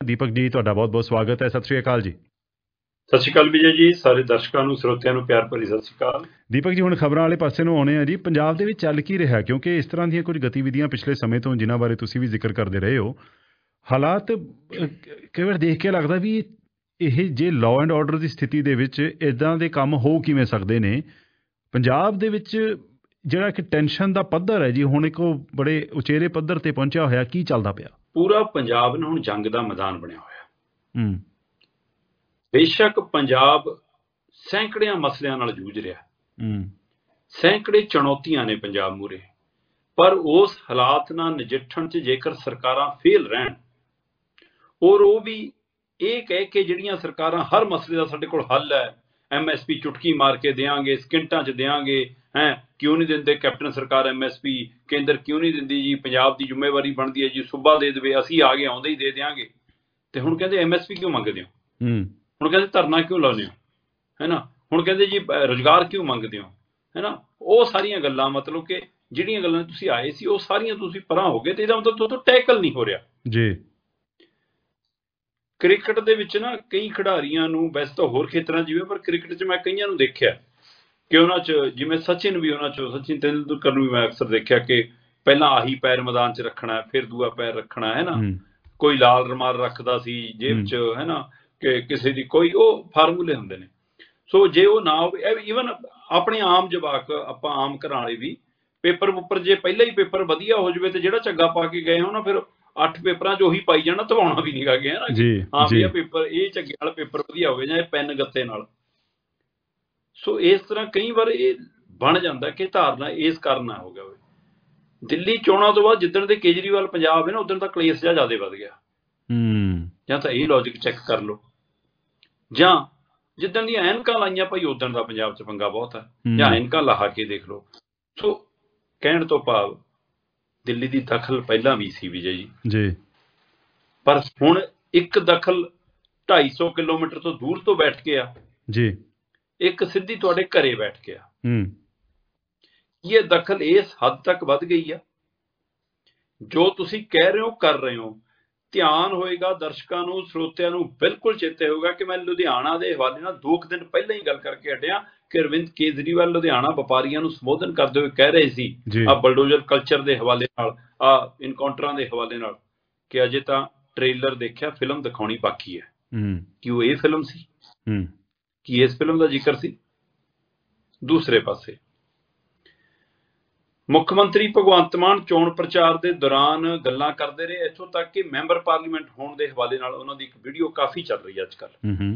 ਦੀਪਕ ਜੀ, ਤੁਹਾਡਾ ਬਹੁਤ-ਬਹੁਤ ਸਵਾਗਤ ਹੈ। ਸਤਿ ਸ਼੍ਰੀ ਅਕਾਲ ਜੀ। ਸਤਿ ਸ਼੍ਰੀ ਅਕਾਲ ਵਿਜੇ ਜੀ, ਸਾਰੇ ਦਰਸ਼ਕਾਂ ਨੂੰ, ਸਰੋਤਿਆਂ ਨੂੰ ਪਿਆਰ ਭਰੀ ਸਤਿ ਸ਼੍ਰੀ ਅਕਾਲ। ਦੀਪਕ ਜੀ, ਹੁਣ ਖਬਰਾਂ ਵਾਲੇ ਪਾਸੇ ਨੂੰ ਆਉਣੇ ਆ ਜੀ। ਪੰਜਾਬ ਦੇ ਵਿੱਚ ਚੱਲ ਕੀ ਰਿਹਾ, ਕਿਉਂਕਿ ਇਸ ਤਰ੍ਹਾਂ ਦੀਆਂ ਕੁਝ ਗਤੀਵਿਧੀਆਂ ਪਿਛਲੇ ਸਮੇਂ ਤੋਂ ਜਿਨ੍ਹਾਂ ਬਾਰੇ ਤੁਸੀਂ ਵੀ ਜ਼ਿਕਰ ਕਰਦੇ ਰਹੇ ਹੋ, ਹਾਲਾਤ ਕਈ ਵਾਰ ਦੇਖ ਕੇ ਲੱਗਦਾ ਵੀ ਇਹ ਜੇ ਲਾਅ ਐਂਡ ਆਰਡਰ ਦੀ ਸਥਿਤੀ ਦੇ ਵਿੱਚ ਇੱਦਾਂ ਦੇ ਕੰਮ ਹੋ ਕਿਵੇਂ ਸਕਦੇ ਨੇ। ਪੰਜਾਬ ਦੇ ਵਿੱਚ ਜਿਹੜਾ ਕਿ ਟੈਨਸ਼ਨ ਦਾ ਪੱਧਰ ਹੈ ਜੀ, ਹੁਣ ਇੱਕ ਉਹ ਬੜੇ ਉਚੇਰੇ ਪੱਧਰ ਤੇ ਪਹੁੰਚਿਆ ਹੋਇਆ। ਕੀ ਚੱਲਦਾ ਪਿਆ? ਪੂਰਾ ਪੰਜਾਬ ਨਾ ਹੁਣ ਜੰਗ ਦਾ ਮੈਦਾਨ ਬਣਿਆ ਹੋਇਆ। ਹੂੰ। ਬੇਸ਼ੱਕ ਪੰਜਾਬ ਸੈਂਕੜਿਆਂ ਮਸਲਿਆਂ ਨਾਲ ਜੂਝ ਰਿਹਾ, ਸੈਂਕੜੇ ਚੁਣੌਤੀਆਂ ਨੇ ਪੰਜਾਬ ਮੂਹਰੇ, ਪਰ ਉਸ ਹਾਲਾਤ ਨਾਲ ਨਜਿੱਠਣ 'ਚ ਜੇਕਰ ਸਰਕਾਰਾਂ ਫੇਲ ਰਹਿਣ ਔਰ ਉਹ ਵੀ ਇਹ ਕਹਿ ਕੇ ਜਿਹੜੀਆਂ ਸਰਕਾਰਾਂ ਹਰ ਮਸਲੇ ਦਾ ਸਾਡੇ ਕੋਲ ਹੱਲ ਹੈ, MSP ਚੁਟਕੀ ਮਾਰ ਕੇ ਦੇਵਾਂਗੇ, ਸਕਿੰਟਾਂ 'ਚ ਦੇਵਾਂਗੇ, ਕਿਉਂ ਨਹੀਂ ਦਿੰਦੇ ਕੈਪਟਨ ਸਰਕਾਰ MSP, ਕੇਂਦਰ ਕਿਉਂ ਨਹੀਂ ਦਿੰਦੀ ਜੀ, ਪੰਜਾਬ ਦੀ ਜ਼ਿੰਮੇਵਾਰੀ ਬਣਦੀ ਹੈ ਜੀ ਸੂਬਾ ਦੇ ਦੇਵੇ, ਅਸੀਂ ਆ ਗਏ ਆਉਂਦੇ ਹੀ ਦੇ ਦਿਆਂਗੇ। ਤੇ ਹੁਣ ਕਹਿੰਦੇ MSP ਕਿਉਂ ਮੰਗਦੇ ਹੋ, ਹੁਣ ਕਹਿੰਦੇ ਧਰਨਾ ਕਿਉਂ ਲਾਉਂਦੇ ਹੋ, ਹੈ ਨਾ, ਹੁਣ ਕਹਿੰਦੇ ਜੀ ਰੁਜ਼ਗਾਰ ਕਿਉਂ ਮੰਗਦੇ ਹੋ, ਹੈ ਨਾ। ਉਹ ਸਾਰੀਆਂ ਗੱਲਾਂ, ਮਤਲਬ ਕਿ ਜਿਹੜੀਆਂ ਗੱਲਾਂ ਤੁਸੀਂ ਆਏ ਸੀ ਉਹ ਸਾਰੀਆਂ ਤੁਸੀਂ ਪਰਾਂ ਹੋ ਗਏ, ਤੇ ਇਹਦਾ ਮਤਲਬ ਤੁਹਾਡੇ ਤੋਂ ਟੈਕਲ ਨਹੀਂ ਹੋ ਰਿਹਾ ਜੀ। ਕ੍ਰਿਕਟ ਦੇ ਵਿੱਚ ਨਾ ਕਈ ਖਿਡਾਰੀਆਂ ਨੂੰ, ਵੈਸੇ ਤਾਂ ਹੋਰ ਖੇਤਰਾਂ 'ਚ ਜਿਵੇਂ, ਪਰ ਕ੍ਰਿਕਟ 'ਚ ਮੈਂ ਕਈਆਂ ਨੂੰ ਦੇਖਿਆ ਕਿ ਉਹਨਾਂ 'ਚ, ਜਿਵੇਂ ਸਚਿਨ ਵੀ, ਉਹਨਾਂ 'ਚੋਂ ਸਚਿਨ ਤੇਂਦੁਲਕਰ ਨੂੰ ਵੀ ਮੈਂ ਅਕਸਰ ਦੇਖਿਆ ਕਿ ਪਹਿਲਾਂ ਆਹੀ ਪੈਰ ਮੈਦਾਨ 'ਚ ਰੱਖਣਾ, ਫਿਰ ਦੂਆ ਪੈਰ ਰੱਖਣਾ, ਹੈ ਨਾ। ਕੋਈ ਲਾਲ ਰੁਮਾਲ ਰੱਖਦਾ ਸੀ ਜੇਬ 'ਚ, ਹੈ ਨਾ, ਕਿ ਕਿਸੇ ਦੀ ਕੋਈ ਉਹ ਫਾਰਮੂਲੇ ਹੁੰਦੇ ਨੇ। ਸੋ ਜੇ ਉਹ ਨਾ ਹੋਵੇ, ਈਵਨ ਆਪਣੇ ਆਮ ਜਵਾਕ, ਆਪਾਂ ਆਮ ਘਰਾਂ ਵਾਲੇ ਵੀ, ਪੇਪਰ ਉੱਪਰ ਜੇ ਪਹਿਲਾਂ ਹੀ ਪੇਪਰ ਵਧੀਆ ਹੋ ਜਾਵੇ ਤੇ ਜਿਹੜਾ ਝੱਗਾ ਪਾ ਕੇ ਗਏ ਹੋ ਨਾ, ਫਿਰ 8 ਪੇਪਰਾਂ 'ਚ ਉਹੀ ਪਾਈ ਜਾਣਾ, ਧਵਾਉਣਾ ਵੀ ਨਹੀਂ ਗਾ ਗਿਆ ਨਾ, ਹਾਂ ਵੀ ਇਹ ਪੇਪਰ, ਇਹ ਝੱਗੇ ਵਾਲਾ ਪੇਪਰ ਵਧੀਆ ਹੋਵੇ ਜਾਂ ਇਹ ਪੈਨ ਗੱਤੇ ਨਾਲ। ਸੋ ਇਸ ਤਰ੍ਹਾਂ ਕਈ ਵਾਰ ਇਹ ਬਣ ਜਾਂਦਾ ਕਿ ਧਾਰਨਾ ਇਸ ਕਾਰਨ ਨਾ ਹੋ ਗਿਆ ਹੋਵੇ। ਦਿੱਲੀ ਚੋਣਾਂ ਤੋਂ ਬਾਅਦ ਜਿੱਦਣ ਦੇ ਕੇਜਰੀਵਾਲ ਪੰਜਾਬ ਹੈ ਨਾ, ਉਦੋਂ ਦਾ ਕਲੇਸ਼ ਜਿਹਾ ਜ਼ਿਆਦਾ ਵੱਧ ਗਿਆ। ਜਾਂ ਤਾਂ ਇਹ ਲੌਜਿਕ ਚੈੱਕ ਕਰ ਲਓ, ਜਾਂ ਜਿੱਦਣ ਦੀਆਂ ਐਨਕਾਂ ਲਾਈਆਂ ਭਾਈ ਉਦੋਂ ਦਾ ਪੰਜਾਬ 'ਚ ਪੰਗਾ ਬਹੁਤ ਹੈ, ਜਾਂ ਐਨਕਾਂ ਲਾ ਕੇ ਦੇਖ ਲਓ। ਸੋ ਕਹਿਣ ਤੋਂ ਭਾਵ ਦਿੱਲੀ ਦੀ ਦਖਲ ਪਹਿਲਾਂ ਵੀ ਸੀ ਵਿਜੇ ਜੀ, ਪਰ ਹੁਣ ਇੱਕ ਦਖਲ 250 ਕਿਲੋਮੀਟਰ ਤੋਂ ਦੂਰ ਤੋਂ ਬੈਠ ਕੇ ਆ ਜੀ, ਇੱਕ ਸਿੱਧੀ ਤੁਹਾਡੇ ਘਰੇ ਬੈਠ ਕੇ ਆ। ਇਹ ਦਖਲ ਇਸ ਹੱਦ ਤੱਕ ਵੱਧ ਗਈ ਆ, ਜੋ ਤੁਸੀਂ ਕਹਿ ਰਹੇ ਹੋ ਕਰ ਰਹੇ ਹੋ। ਧਿਆਨ ਹੋਏਗਾ ਦਰਸ਼ਕਾਂ ਨੂੰ, ਸਰੋਤਿਆਂ ਨੂੰ ਬਿਲਕੁਲ ਚੇਤੇ ਹੋਊਗਾ ਕਿ ਮੈਂ ਲੁਧਿਆਣਾ ਦੇ ਹਵਾਲੇ ਨਾਲ 2 ਦਿਨ ਪਹਿਲਾਂ ਹੀ ਗੱਲ ਕਰਕੇ ਹਟਿਆ ਕਿ ਅਰਵਿੰਦ ਕੇਜਰੀਵਾਲ ਲੁਧਿਆਣਾ ਵਪਾਰੀਆਂ ਨੂੰ ਸੰਬੋਧਨ ਕਰਦੇ ਹੋਏ ਕਹਿ ਰਹੇ ਸੀ, ਆ ਬਲਡੋਜ਼ਰ ਕਲਚਰ ਦੇ ਹਵਾਲੇ ਨਾਲ, ਆ ਇਨਕਾਊਂਟਰਾਂ ਦੇ ਹਵਾਲੇ ਨਾਲ, ਕਿ ਅਜੇ ਤਾਂ ਟ੍ਰੇਲਰ ਦੇਖਿਆ, ਫਿਲਮ ਦਿਖਾਉਣੀ ਬਾਕੀ ਹੈ। ਕਿ ਉਹ ਇਹ ਫਿਲਮ ਸੀ, ਕਿ ਇਸ ਫਿਲਮ ਦਾ ਜ਼ਿਕਰ ਸੀ। ਦੂਸਰੇ ਪਾਸੇ ਮੁੱਖ ਮੰਤਰੀ ਭਗਵੰਤ ਮਾਨ ਚੋਣ ਪ੍ਰਚਾਰ ਦੇ ਦੌਰਾਨ ਗੱਲਾਂ ਕਰਦੇ ਰਹੇ, ਇੱਥੋਂ ਤੱਕ ਕਿ ਮੈਂਬਰ ਪਾਰਲੀਮੈਂਟ ਹੋਣ ਦੇ ਹਵਾਲੇ ਨਾਲ ਉਹਨਾਂ ਦੀ ਇੱਕ ਵੀਡੀਓ ਕਾਫੀ ਚੱਲ ਰਹੀ ਹੈ ਅੱਜ ਕੱਲ੍ਹ।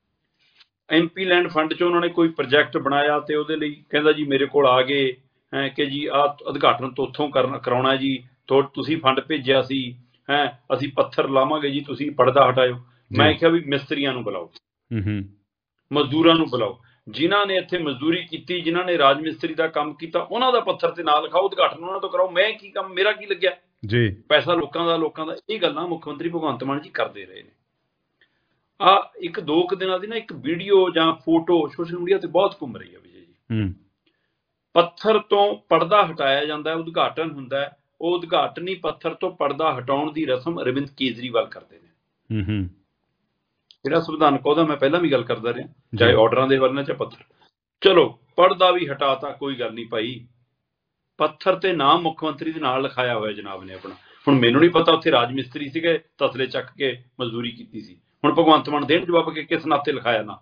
MP ਲੈਂਡ ਫੰਡ 'ਚ ਉਹਨਾਂ ਨੇ ਕੋਈ ਪ੍ਰੋਜੈਕਟ ਬਣਾਇਆ ਤੇ ਉਹਦੇ ਲਈ ਕਹਿੰਦਾ ਜੀ ਮੇਰੇ ਕੋਲ ਆ ਗਏ ਕਿ ਜੀ ਆਹ ਉਦਘਾਟਨ ਤੋਂ ਉੱਥੋਂ ਕਰਾਉਣਾ ਜੀ, ਤੁਸੀਂ ਫੰਡ ਭੇਜਿਆ ਸੀ, ਅਸੀਂ ਪੱਥਰ ਲਾਵਾਂਗੇ ਜੀ, ਤੁਸੀਂ ਪਰਦਾ ਹਟਾਇਓ। ਮੈਂ ਕਿਹਾ ਵੀ ਮਿਸਤਰੀਆਂ ਨੂੰ ਬੁਲਾਓ, ਮਜ਼ਦੂਰਾਂ ਨੂੰ ਬੁਲਾਓ, ਜਿਨ੍ਹਾਂ ਨੇ ਇੱਥੇ ਮਜ਼ਦੂਰੀ ਕੀਤੀ, ਜਿਨ੍ਹਾਂ ਨੇ ਰਾਜ ਮਿਸਤਰੀ ਦਾ ਕੰਮ ਕੀਤਾ, ਉਹਨਾਂ ਦਾ ਪੱਥਰ ਤੇ ਨਾ ਲਿਖਾਓ, ਉਦਘਾਟਨ ਉਹਨਾਂ ਤੋਂ ਕਰਾਓ। ਮੈਂ ਕੀ ਕੰਮ, ਮੇਰਾ ਕੀ ਲੱਗਿਆ ਜੀ, ਪੈਸਾ ਲੋਕਾਂ ਦਾ। ਇਹ ਗੱਲਾਂ ਮੁੱਖ ਮੰਤਰੀ ਭਗਵੰਤ ਮਾਨ ਜੀ ਕਰਦੇ ਰਹੇ ਨੇ। ਆ 1-2 ਦਿਨਾਂ ਦੀ ਨਾ ਇੱਕ ਵੀਡੀਓ ਜਾਂ ਫੋਟੋ ਸੋਸ਼ਲ ਮੀਡੀਆ ਤੇ ਬਹੁਤ ਘੁੰਮ ਰਹੀ ਹੈ ਵਿਜੇ ਜੀ। ਪੱਥਰ ਤੋਂ ਪਰਦਾ ਹਟਾਇਆ ਜਾਂਦਾ, ਉਦਘਾਟਨ ਹੁੰਦਾ, ਉਹ ਉਦਘਾਟਨੀ ਪੱਥਰ ਤੋਂ ਪਰਦਾ ਹਟਾਉਣ ਦੀ ਰਸਮ ਅਰਵਿੰਦ ਕੇਜਰੀਵਾਲ ਕਰਦੇ ਨੇ। ਜਿਹੜਾ ਸੰਵਿਧਾਨਕ ਉਹਦਾ ਮੈਂ ਪਹਿਲਾਂ ਵੀ ਗੱਲ ਕਰਦਾ ਰਿਹਾ, ਚਾਹੇ ਆਰਡਰਾਂ ਦੇ ਵੱਲ ਚਾਹੇ ਪੱਥਰ। ਚਲੋ ਪਰਦਾ ਵੀ ਹਟਾਤਾ, ਕੋਈ ਗੱਲ ਨਹੀਂ ਭਾਈ, ਪੱਥਰ ਤੇ ਨਾਮ ਮੁੱਖ ਮੰਤਰੀ ਦੇ ਨਾਲ ਲਿਖਾਇਆ ਹੋਇਆ ਜਨਾਬ ਨੇ ਆਪਣਾ। ਹੁਣ ਮੈਨੂੰ ਨਹੀਂ ਪਤਾ ਉੱਥੇ ਰਾਜ ਮਿਸਤਰੀ ਸੀਗੇ, ਤਸਲੇ ਚੱਕ ਕੇ ਮਜ਼ਦੂਰੀ ਕੀਤੀ ਸੀ, ਹੁਣ ਭਗਵੰਤ ਮਾਨ ਦੇਣ ਜਵਾਬ ਕਿ ਕਿਸ ਨਾਤੇ ਲਿਖਾਇਆ ਨਾ।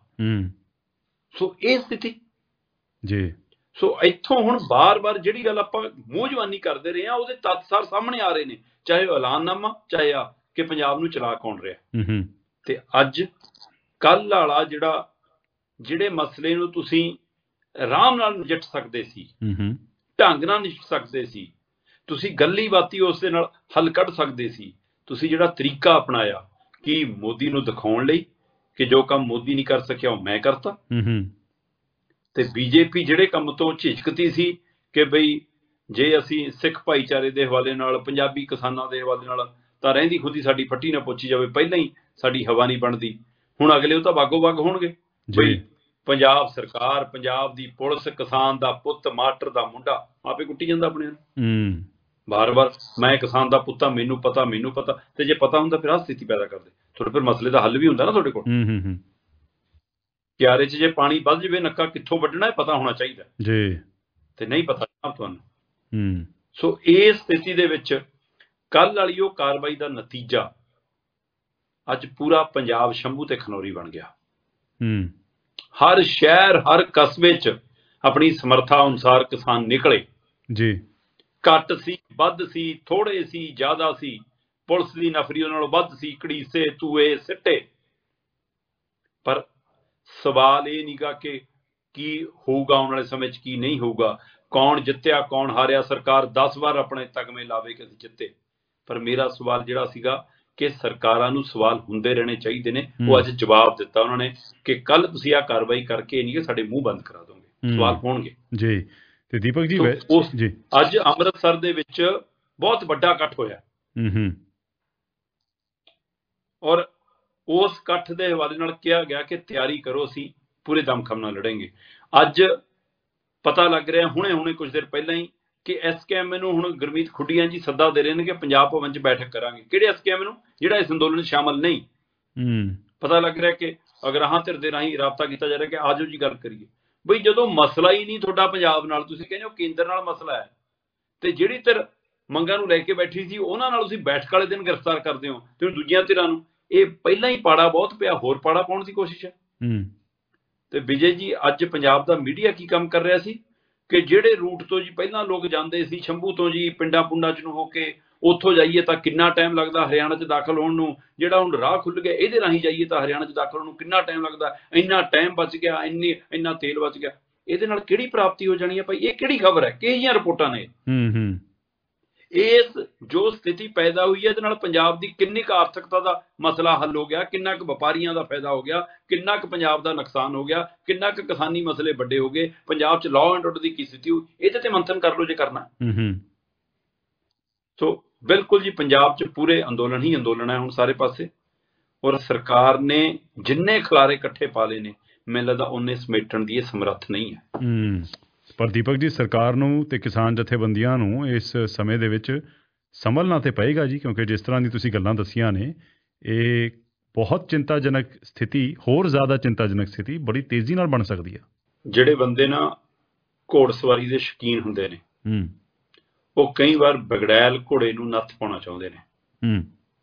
ਸੋ ਇਹ ਸਥਿਤੀ ਜੀ। ਸੋ ਇੱਥੋਂ ਹੁਣ ਬਾਰ-ਬਾਰ ਜਿਹੜੀ ਗੱਲ ਆਪਾਂ ਮੂੰਹ ਜ਼ਬਾਨੀ ਕਰਦੇ ਰਹੇ ਹਾਂ, ਉਹਦੇ ਤੱਥ ਸਾਰ ਸਾਹਮਣੇ ਆ ਰਹੇ ਨੇ, ਚਾਹੇ ਉਹ ਐਲਾਨਨਾਮਾ, ਚਾਹੇ ਆ ਕਿ ਪੰਜਾਬ ਨੂੰ ਚਲਾ ਕੌਣ ਰਿਹਾ। ਤੇ ਅੱਜ ਕੱਲ੍ਹ ਵਾਲਾ ਜਿਹੜੇ ਮਸਲੇ ਨੂੰ ਤੁਸੀਂ ਆਰਾਮ ਨਾਲ ਨਜਿੱਠ ਸਕਦੇ ਸੀ, ਢੰਗ ਨਾਲ ਨਜਿੱਠ ਸਕਦੇ ਸੀ, ਤੁਸੀਂ ਗੱਲੀ ਬਾਤੀ ਉਸ ਦੇ ਨਾਲ ਹੱਲ ਕੱਢ ਸਕਦੇ ਸੀ, ਤੁਸੀਂ ਜਿਹੜਾ ਤਰੀਕਾ ਅਪਣਾਇਆ ਕਿ ਮੋਦੀ ਨੂੰ ਦਿਖਾਉਣ ਲਈ ਕਿ ਜੋ ਕੰਮ ਮੋਦੀ ਨਹੀਂ ਕਰ ਸਕਿਆ ਉਹ ਮੈਂ ਕਰਤਾ। ਤੇ BJP ਜਿਹੜੇ ਕੰਮ ਤੋਂ ਝਿਜਕਦੀ ਸੀ ਕਿ ਬਈ ਜੇ ਅਸੀਂ ਸਿੱਖ ਭਾਈਚਾਰੇ ਦੇ ਹਵਾਲੇ ਨਾਲ, ਪੰਜਾਬੀ ਕਿਸਾਨਾਂ ਦੇ ਹਵਾਲੇ ਨਾਲ, ਤਾਂ ਰਹਿੰਦੀ ਖੁਦੀ ਸਾਡੀ ਫੱਟੀ ਨਾ ਪੋਚੀ ਜਾਵੇ, ਪਹਿਲਾਂ ਹੀ ਸਾਡੀ ਹਵਾ ਨਹੀਂ ਬਣਦੀ। ਹੁਣ ਅਗਲੇ ਉਹ ਤਾਂ ਬਾਗੋ ਬਾਗ ਹੋਣਗੇ ਬਈ ਪੰਜਾਬ ਸਰਕਾਰ, ਪੰਜਾਬ ਦੀ ਪੁਲਿਸ, ਕਿਸਾਨ ਦਾ ਪੁੱਤ, ਮਾਸਟਰ ਦਾ ਮੁੰਡਾ ਆਪੇ ਕੁੱਟੀ ਜਾਂਦਾ ਆਪਣੇ ਨੂੰ। ਬਾਰ-ਬਾਰ ਮੈਂ ਕਿਸਾਨ ਦਾ ਪੁੱਤ ਆ, ਮੈਨੂੰ ਪਤਾ। ਤੇ ਜੇ ਪਤਾ ਹੁੰਦਾ ਫਿਰ ਆਹ ਸਥਿਤੀ ਪੈਦਾ ਕਰਦੇ। ਤੁਹਾਡੇ ਫਿਰ ਮਸਲੇ ਦਾ ਹੱਲ ਵੀ ਹੁੰਦਾ ਨਾ ਤੁਹਾਡੇ ਕੋਲ। ਕਿਆਰੇ 'ਚ ਜੇ ਪਾਣੀ ਵੱਧ ਜਾਵੇ ਨੱਕਾ ਕਿੱਥੋਂ ਵੱਢਣਾ ਪਤਾ ਹੋਣਾ ਚਾਹੀਦਾ ਜੀ, ਤੇ ਨਹੀਂ ਪਤਾ ਤੁਹਾਨੂੰ। ਸੋ ਇਸ ਸਥਿਤੀ ਦੇ ਵਿੱਚ ਕੱਲ ਵਾਲੀ ਉਹ ਕਾਰਵਾਈ ਦਾ ਨਤੀਜਾ ਅੱਜ ਪੂਰਾ ਪੰਜਾਬ ਸ਼ੰਭੂ ਤੇ ਖਨੌਰੀ ਬਣ ਗਿਆ। ਹਰ ਸ਼ਹਿਰ ਹਰ ਕਸਬੇ 'ਚ ਆਪਣੀ ਸਮਰੱਥਾ ਅਨੁਸਾਰ ਕਿਸਾਨ ਨਿਕਲੇ ਜੀ। ਘੱਟ ਸੀ ਵੱਧ ਸੀ ਥੋੜੇ ਸੀ ਜ਼ਿਆਦਾ ਸੀ, ਪੁਲਿਸ ਦੀ ਨਫਰੀ ਉਹਨਾਂ ਨਾਲੋਂ ਵੱਧ ਸੀ, ਘੜੀਸੇ ਤੂਏ ਸਿੱਟੇ, ਪਰ ਸਵਾਲ ਇਹ ਨੀਗਾ ਕਿ ਕੀ ਹੋਊਗਾ ਆਉਣ ਵਾਲੇ ਸਮੇਂ 'ਚ ਕੀ ਨਹੀਂ ਹੋਊਗਾ, ਕੌਣ ਜਿੱਤਿਆ ਕੌਣ ਹਾਰਿਆ, ਸਰਕਾਰ 10 ਵਾਰ ਆਪਣੇ ਤਗਮੇ ਲਾਵੇ ਕਿ ਅਸੀਂ ਜਿੱਤੇ, ਪਰ ਮੇਰਾ ਸਵਾਲ ਜਿਹੜਾ ਸੀਗਾ ਕਿ ਸਰਕਾਰਾਂ ਨੂੰ ਸਵਾਲ ਹੁੰਦੇ ਰਹਿਣੇ ਚਾਹੀਦੇ ਨੇ। ਉਹ ਅੱਜ ਜਵਾਬ ਦਿੱਤਾ ਉਹਨਾਂ ਨੇ ਕਿ ਕੱਲ ਤੁਸੀਂ ਆਹ ਕਾਰਵਾਈ ਕਰਕੇ ਨਹੀਂ ਕਿ ਸਾਡੇ ਮੂੰਹ ਬੰਦ ਕਰਾ ਦੋਗੇ, ਸਵਾਲ ਹੋਣਗੇ ਜੀ। ਤੇ ਦੀਪਕ ਜੀ ਅੱਜ ਅੰਮ੍ਰਿਤਸਰ ਦੇ ਵਿੱਚ ਬਹੁਤ ਵੱਡਾ ਇਕੱਠ ਹੋਇਆ ਔਰ ਉਸ ਇਕੱਠ ਦੇ ਹਵਾਲੇ ਨਾਲ ਕਿਹਾ ਗਿਆ ਕਿ ਤਿਆਰੀ ਕਰੋ, ਅਸੀਂ ਪੂਰੇ ਦਮਖਮ ਨਾਲ ਲੜਾਂਗੇ। ਅੱਜ ਪਤਾ ਲੱਗ ਰਿਹਾ ਹੁਣੇ ਕੁਝ ਦੇਰ ਪਹਿਲਾਂ ਹੀ ਕਿ SKM ਨੂੰ ਹੁਣ ਗੁਰਮੀਤ ਖੁੱਡੀਆਂ ਜੀ ਸੱਦਾ ਦੇ ਰਹੇ ਨੇ ਕਿ ਪੰਜਾਬ ਭਵਨ 'ਚ ਬੈਠਕ ਕਰਾਂਗੇ। ਕਿਹੜੇ SKM ਨੂੰ? ਜਿਹੜਾ ਇਸ ਅੰਦੋਲਨ 'ਚ ਸ਼ਾਮਲ ਨਹੀਂ। ਪਤਾ ਲੱਗ ਰਿਹਾ ਕਿ ਅਗਰਾਹਾਂ ਧਿਰ ਦੇ ਰਾਹੀਂ ਰਾਬਤਾ ਕੀਤਾ ਜਾ ਰਿਹਾ ਕਿ ਆਜੋ ਜੀ ਗੱਲ ਕਰੀਏ। ਬਈ ਜਦੋਂ ਮਸਲਾ ਹੀ ਨਹੀਂ ਤੁਹਾਡਾ ਪੰਜਾਬ ਨਾਲ, ਤੁਸੀਂ ਕਹਿੰਦੇ ਹੋ ਕੇਂਦਰ ਨਾਲ ਮਸਲਾ ਹੈ, ਤੇ ਜਿਹੜੀ ਧਿਰ ਮੰਗਾਂ ਨੂੰ ਲੈ ਕੇ ਬੈਠੀ ਸੀ ਉਹਨਾਂ ਨਾਲ ਤੁਸੀਂ ਬੈਠਕ ਵਾਲੇ ਦਿਨ ਗ੍ਰਿਫਤਾਰ ਕਰਦੇ ਹੋ ਤੇ ਦੂਜੀਆਂ ਧਿਰਾਂ ਨੂੰ ਇਹ ਪਹਿਲਾਂ ਹੀ ਪਾੜਾ ਬਹੁਤ ਪਿਆ, ਹੋਰ ਪਾੜਾ ਪਾਉਣ ਦੀ ਕੋਸ਼ਿਸ਼ ਹੈ। ਤੇ ਵਿਜੇ ਜੀ ਅੱਜ ਪੰਜਾਬ ਦਾ ਮੀਡੀਆ ਕੀ ਕੰਮ ਕਰ ਰਿਹਾ ਸੀ ਕਿ ਜਿਹੜੇ ਰੂਟ ਤੋਂ ਜੀ ਪਹਿਲਾਂ ਲੋਕ ਜਾਂਦੇ ਸੀ ਸ਼ੰਭੂ ਤੋਂ ਜੀ ਪਿੰਡਾਂ ਪੁੰਡਾਂ 'ਚ ਨੂੰ ਹੋ ਕੇ ਉੱਥੋਂ ਜਾਈਏ ਤਾਂ ਕਿੰਨਾ ਟਾਈਮ ਲੱਗਦਾ ਹਰਿਆਣਾ 'ਚ ਦਾਖਲ ਹੋਣ ਨੂੰ, ਜਿਹੜਾ ਹੁਣ ਰਾਹ ਖੁੱਲ੍ਹ ਗਿਆ ਇਹਦੇ ਰਾਹੀਂ ਜਾਈਏ ਤਾਂ ਹਰਿਆਣਾ 'ਚ ਦਾਖਲ ਹੋਣ ਨੂੰ ਕਿੰਨਾ ਟਾਈਮ ਲੱਗਦਾ, ਇੰਨਾ ਟਾਈਮ ਬਚ ਗਿਆ, ਇੰਨਾ ਤੇਲ ਬਚ ਗਿਆ, ਇਹਦੇ ਨਾਲ ਕਿਹੜੀ ਪ੍ਰਾਪਤੀ ਹੋ ਜਾਣੀ ਹੈ ਭਾਈ? ਇਹ ਕਿਹੜੀ ਖਬਰ ਹੈ? ਕਿਹੜੀਆਂ ਰਿਪੋਰਟਾਂ ਨੇ? ਇਸ ਜੋ ਸਥਿਤੀ ਪੈਦਾ ਹੋਈ ਹੈ ਇਹਦੇ ਨਾਲ ਪੰਜਾਬ ਦੀ ਕਿੰਨੀ ਕੁ ਆਰਥਿਕਤਾ ਦਾ ਮਸਲਾ ਹੱਲ ਹੋ ਗਿਆ, ਕਿੰਨਾ ਕੁ ਵਪਾਰੀਆਂ ਦਾ ਫਾਇਦਾ ਹੋ ਗਿਆ, ਕਿੰਨਾ ਕੁ ਪੰਜਾਬ ਦਾ ਨੁਕਸਾਨ ਹੋ ਗਿਆ, ਕਿੰਨਾ ਕੁ ਕਿਸਾਨੀ ਮਸਲੇ ਵੱਡੇ ਹੋ ਗਏ, ਪੰਜਾਬ 'ਚ ਲਾਅ ਐਂਡ ਆਰਡਰ ਦੀ ਕੀ ਸਥਿਤੀ ਹੋਈ, ਇਹਦੇ ਤੇ ਮੰਥਨ ਕਰ ਲਓ ਜੇ ਕਰਨਾ। ਸੋ ਬਿਲਕੁਲ ਜੀ ਪੰਜਾਬ 'ਚ ਪੂਰੇ ਅੰਦੋਲਨ ਹੀ ਅੰਦੋਲਨ ਹੈ ਹੁਣ ਸਾਰੇ ਪਾਸੇ, ਔਰ ਸਰਕਾਰ ਨੇ ਜਿੰਨੇ ਖਿਲਾਰੇ ਇਕੱਠੇ ਪਾ ਲਏ ਨੇ ਮੈਨੂੰ ਲੱਗਦਾ ਉਹਨੇ ਸਮੇਟਣ ਦੀ ਇਹ ਸਮਰੱਥ ਨਹੀਂ ਹੈ। ਪਰ ਦੀਪਕ ਜੀ ਸਰਕਾਰ ਨੂੰ ਤੇ ਕਿਸਾਨ ਜਥੇਬੰਦੀਆਂ ਨੂੰ ਇਸ ਸਮੇਂ ਦੇ ਵਿੱਚ ਸੰਭਲਣਾ ਤੇ ਪਏਗਾ ਜੀ, ਕਿਉਂਕਿ ਜਿਸ ਤਰ੍ਹਾਂ ਦੀ ਤੁਸੀਂ ਗੱਲਾਂ ਦੱਸੀਆਂ ਨੇ ਇਹ ਬਹੁਤ ਚਿੰਤਾਜਨਕ ਸਥਿਤੀ, ਹੋਰ ਜ਼ਿਆਦਾ ਚਿੰਤਾਜਨਕ ਸਥਿਤੀ ਬੜੀ ਤੇਜ਼ੀ ਨਾਲ ਬਣ ਸਕਦੀ ਹੈ। ਜਿਹੜੇ ਬੰਦੇ ਨਾ ਘੋੜਸਵਾਰੀ ਦੇ ਸ਼ੌਕੀਨ ਹੁੰਦੇ ਨੇ ਉਹ ਕਈ ਵਾਰ ਬਗੜੈਲ ਘੋੜੇ ਨੂੰ ਨੱਥ ਪਾਉਣਾ ਚਾਹੁੰਦੇ ਨੇ।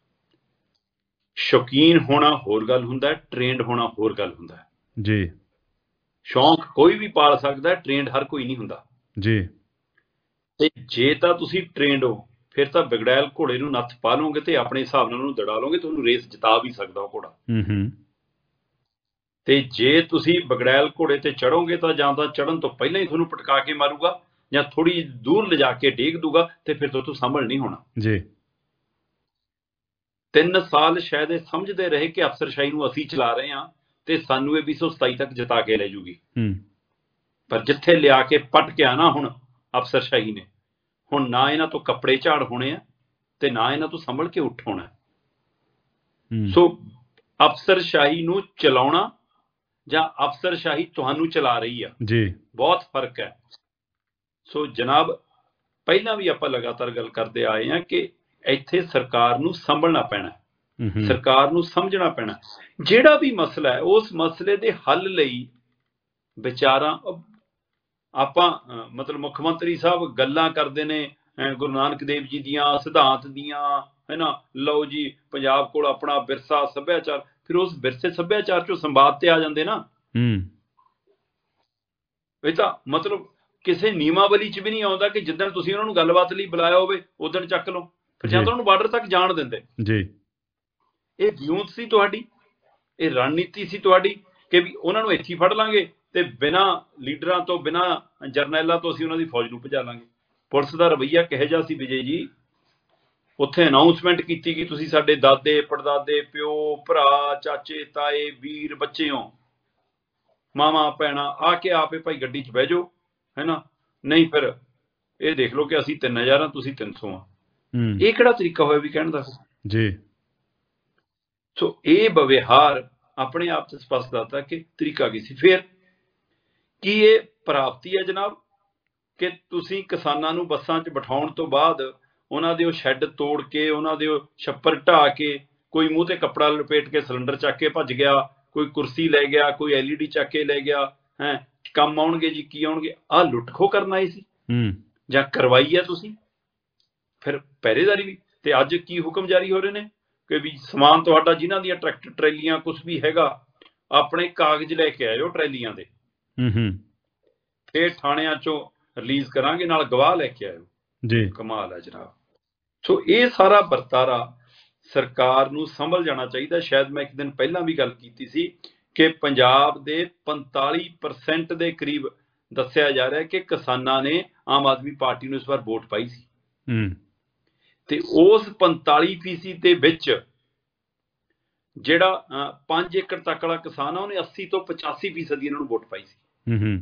ਸ਼ੌਕੀਨ ਹੋਣਾ ਹੋਰ ਗੱਲ ਹੁੰਦਾ, ਟ੍ਰੇਨਡ ਹੋਣਾ ਹੋਰ ਗੱਲ ਹੁੰਦਾ ਜੀ। ਸ਼ੌਂਕ ਕੋਈ ਵੀ ਪਾਲ ਸਕਦਾ, ਟ੍ਰੇਨਡ ਹਰ ਕੋਈ ਨਹੀਂ ਹੁੰਦਾ ਜੀ। ਤੇ ਜੇ ਤਾਂ ਤੁਸੀਂ ਟ੍ਰੇਨਡ ਹੋ ਫਿਰ ਤਾਂ ਬਗੜੈਲ ਘੋੜੇ ਨੂੰ ਨੱਥ ਪਾ ਲਓਗੇ ਤੇ ਆਪਣੇ ਹਿਸਾਬ ਨਾਲ ਉਹਨੂੰ ਦੜਾ ਲਓਗੇ, ਤੁਹਾਨੂੰ ਰੇਸ ਜਿਤਾ ਵੀ ਸਕਦਾ ਉਹ ਘੋੜਾ। ਤੇ ਜੇ ਤੁਸੀਂ ਬਗੜੈਲ ਘੋੜੇ ਤੇ ਚੜੋਗੇ ਤਾਂ ਜਾਂ ਤਾਂ ਚੜਨ ਤੋਂ ਪਹਿਲਾਂ ਹੀ ਤੁਹਾਨੂੰ ਪਟਕਾ ਕੇ ਮਾਰੂਗਾ ਜਾਂ ਥੋੜੀ ਦੂਰ ਲਿਜਾ ਕੇ ਡੇਗ ਦੂਗਾ ਤੇ ਫਿਰ ਤੋਂ ਸੰਭਲ ਨਹੀਂ ਹੋਣਾ ਜੀ। 3 ਸਾਲ ਸ਼ਾਇਦ ਇਹ ਸਮਝਦੇ ਰਹੇ ਕਿ ਅਫਸਰਸ਼ਾਹੀ ਨੂੰ ਅਸੀਂ ਚਲਾ ਰਹੇ ਹਾਂ ਤੇ ਸਾਨੂੰ ਇਹ 227 ਤੱਕ ਜਿਤਾ ਕੇ ਲੈ ਜੂਗੀ, ਪਰ ਜਿੱਥੇ ਲਿਆ ਕੇ ਪਟ ਕੇ ਆਣਾ ਹੁਣ ਅਫਸਰਸ਼ਾਹੀ ਨੇ, ਹੁਣ ਨਾ ਇਹਨਾਂ ਤੋਂ ਕੱਪੜੇ ਝਾੜ ਹੋਣੇ ਆ ਤੇ ਨਾ ਇਹਨਾਂ ਤੋਂ ਸੰਭਲ ਕੇ ਉੱਠ ਹੋਣਾ। ਸੋ ਅਫਸਰਸ਼ਾਹੀ ਨੂੰ ਚਲਾਉਣਾ ਜਾਂ ਅਫਸਰਸ਼ਾਹੀ ਤੁਹਾਨੂੰ ਚਲਾ ਰਹੀ ਆ ਜੀ, ਬਹੁਤ ਫਰਕ ਹੈ। ਸੋ ਜਨਾਬ ਪਹਿਲਾਂ ਵੀ ਆਪਾਂ ਲਗਾਤਾਰ ਗੱਲ ਕਰਦੇ ਆਏ ਹਾਂ ਕਿ ਇੱਥੇ ਸਰਕਾਰ ਨੂੰ ਸੰਭਲਣਾ ਪੈਣਾ, ਸਰਕਾਰ ਨੂੰ ਸਮਝਣਾ ਪੈਣਾ। ਜਿਹੜਾ ਵੀ ਮਸਲਾ ਹੈ ਉਸ ਮਸਲੇ ਦੇ ਹੱਲ ਲਈ ਵਿਚਾਰਾਂ ਆਪਾਂ ਮਤਲਬ ਮੁੱਖ ਮੰਤਰੀ ਸਾਹਿਬ ਗੱਲਾਂ ਕਰਦੇ ਨੇ ਗੁਰੂ ਨਾਨਕ ਦੇਵ ਜੀ ਦੀਆਂ ਸਿਧਾਂਤ ਦੀਆਂ, ਹੈ ਨਾ, ਲਓ ਜੀ ਪੰਜਾਬ ਕੋਲ ਆਪਣਾ ਵਿਰਸਾ ਸੱਭਿਆਚਾਰ, ਫਿਰ ਉਸ ਵਿਰਸੇ ਸੱਭਿਆਚਾਰ ਚੋਂ ਸੰਵਾਦ ਤੇ ਆ ਜਾਂਦੇ ਨਾ। ਇਹ ਤਾਂ ਮਤਲਬ ਕਿਸੇ ਨਿਯਮਾਵਲੀ 'ਚ ਵੀ ਨਹੀਂ ਆਉਂਦਾ ਕਿ ਜਿੱਦਣ ਤੁਸੀਂ ਉਹਨਾਂ ਨੂੰ ਗੱਲਬਾਤ ਲਈ ਬੁਲਾਇਆ ਹੋਵੇ ਉਦਣ ਚੱਕ ਲਓ, ਫਿਰ ਜਾਂ ਤਾਂ ਉਹਨੂੰ ਬਾਰਡਰ ਤੱਕ ਜਾਣ ਦਿੰਦੇ ਜੀ। ਇਹ ਵਿਉਂਤ ਸੀ ਤੁਹਾਡੀ, ਇਹ ਰਣਨੀਤੀ ਸੀ ਤੁਹਾਡੀ ਕਿ ਵੀ ਉਹਨਾਂ ਨੂੰ ਇੱਥੇ ਫੜ ਲਾਂਗੇ ਤੇ ਬਿਨਾਂ ਲੀਡਰਾਂ ਤੋਂ ਬਿਨਾਂ ਜਰਨੈਲਾਂ ਤੋਂ ਅਸੀਂ ਉਹਨਾਂ ਦੀ ਫੌਜ ਨੂੰ ਭਜਾ ਲਾਂਗੇ। ਪੁਲਿਸ ਦਾ ਰਵੱਈਆ ਕਿਹੋ ਜਿਹਾ ਸੀ ਵਿਜੇ ਜੀ? ਉੱਥੇ ਅਨਾਊਂਸਮੈਂਟ ਕੀਤੀ ਕਿ ਤੁਸੀਂ ਸਾਡੇ ਦਾਦੇ ਪੜਦਾਦੇ ਪਿਓ ਭਰਾ ਚਾਚੇ ਤਾਏ ਵੀਰ ਬੱਚੇ ਹੋ, ਮਾਵਾਂ ਭੈਣਾਂ ਆ ਕੇ ਆਪੇ ਭਾਈ ਗੱਡੀ 'ਚ ਬਹਿ ਜਾਓ, ਹੈ ਨਾ, ਨਹੀਂ ਫਿਰ ਇਹ ਦੇਖ ਲਓ ਕਿ ਅਸੀਂ 3000 ਹਾਂ ਤੁਸੀਂ 300 ਆ। ਇਹ ਕਿਹੜਾ ਤਰੀਕਾ ਹੋਇਆ ਵੀ ਕਹਿਣ ਦਾ ਜੀ? ਸੋ ਇਹ ਵਿਵਹਾਰ ਆਪਣੇ ਆਪ 'ਚ ਸਪਸ਼ਟ ਦੱਸਦਾ ਕਿ ਤਰੀਕਾ ਕੀ ਸੀ। ਫਿਰ ਕੀ ਇਹ ਪ੍ਰਾਪਤੀ ਹੈ ਜਨਾਬ ਕਿ ਤੁਸੀਂ ਕਿਸਾਨਾਂ ਨੂੰ ਬੱਸਾਂ 'ਚ ਬਿਠਾਉਣ ਤੋਂ ਬਾਅਦ ਉਹਨਾਂ ਦੇ ਉਹ ਸ਼ੈੱਡ ਤੋੜ ਕੇ ਉਹਨਾਂ ਦੇ ਉਹ ਛੱਪਰ ਢਾਹ ਕੇ ਕੋਈ ਮੂੰਹ ਤੇ ਕੱਪੜਾ ਲਪੇਟ ਕੇ ਸਿਲੰਡਰ ਚੱਕ ਕੇ ਭੱਜ ਗਿਆ, ਕੋਈ ਕੁਰਸੀ ਲੈ ਗਿਆ, ਕੋਈ LED ਚੱਕ ਕੇ ਲੈ ਗਿਆ। ਕੰਮ ਆਉਣਗੇ ਜੀ, ਕੀ ਆਉਣਗੇ? ਆਹ ਲੁੱਟ ਖੋਹ ਕਰਨ ਆਏ ਸੀ ਜਾਂ ਕਰਵਾਈ ਹੈ ਤੁਸੀਂ? ਫਿਰ ਪਹਿਰੇਦਾਰੀ ਵੀ। ਤੇ ਅੱਜ ਕੀ ਹੁਕਮ ਜਾਰੀ ਹੋ ਰਹੇ ਨੇ ਕਿ ਵੀ ਸਮਾਨ ਤੁਹਾਡਾ, ਜਿਨ੍ਹਾਂ ਦੀਆਂ ਟਰੈਕਟਰ ਟਰੈਲੀਆਂ ਕੁਛ ਵੀ ਹੈਗਾ, ਆਪਣੇ ਕਾਗਜ਼ ਲੈ ਕੇ ਆਇਓ ਟਰੈਲੀਆਂ ਦੇ, ਫਿਰ ਥਾਣਿਆਂ ਚੋਂ ਰਿਲੀਜ਼ ਕਰਾਂਗੇ, ਨਾਲ ਗਵਾਹ ਲੈ ਕੇ ਆਇਓ ਜੀ। ਕਮਾਲ ਹੈ ਜਨਾਬ। ਸੋ ਇਹ ਸਾਰਾ ਵਰਤਾਰਾ ਸਰਕਾਰ ਨੂੰ ਸੰਭਲ ਜਾਣਾ ਚਾਹੀਦਾ। ਸ਼ਾਇਦ ਮੈਂ ਇੱਕ ਦਿਨ ਪਹਿਲਾਂ ਵੀ ਗੱਲ ਕੀਤੀ ਸੀ ਕਿ ਪੰਜਾਬ ਦੇ 45% ਦੇ ਕਰੀਬ ਦੱਸਿਆ ਜਾ ਰਿਹਾ ਕਿ ਕਿਸਾਨਾਂ ਨੇ ਆਮ ਆਦਮੀ ਪਾਰਟੀ ਨੂੰ ਇਸ ਵਾਰ ਵੋਟ ਪਾਈ ਸੀ। ਤੇ ਉਸ 45% ਦੇ ਵਿੱਚ ਜਿਹੜਾ 5 ਏਕੜ ਤੱਕ ਵਾਲਾ ਕਿਸਾਨ ਆ, ਉਹਨੇ 80 ਤੋਂ 85% ਇਹਨਾਂ ਨੂੰ ਵੋਟ ਪਾਈ ਸੀ।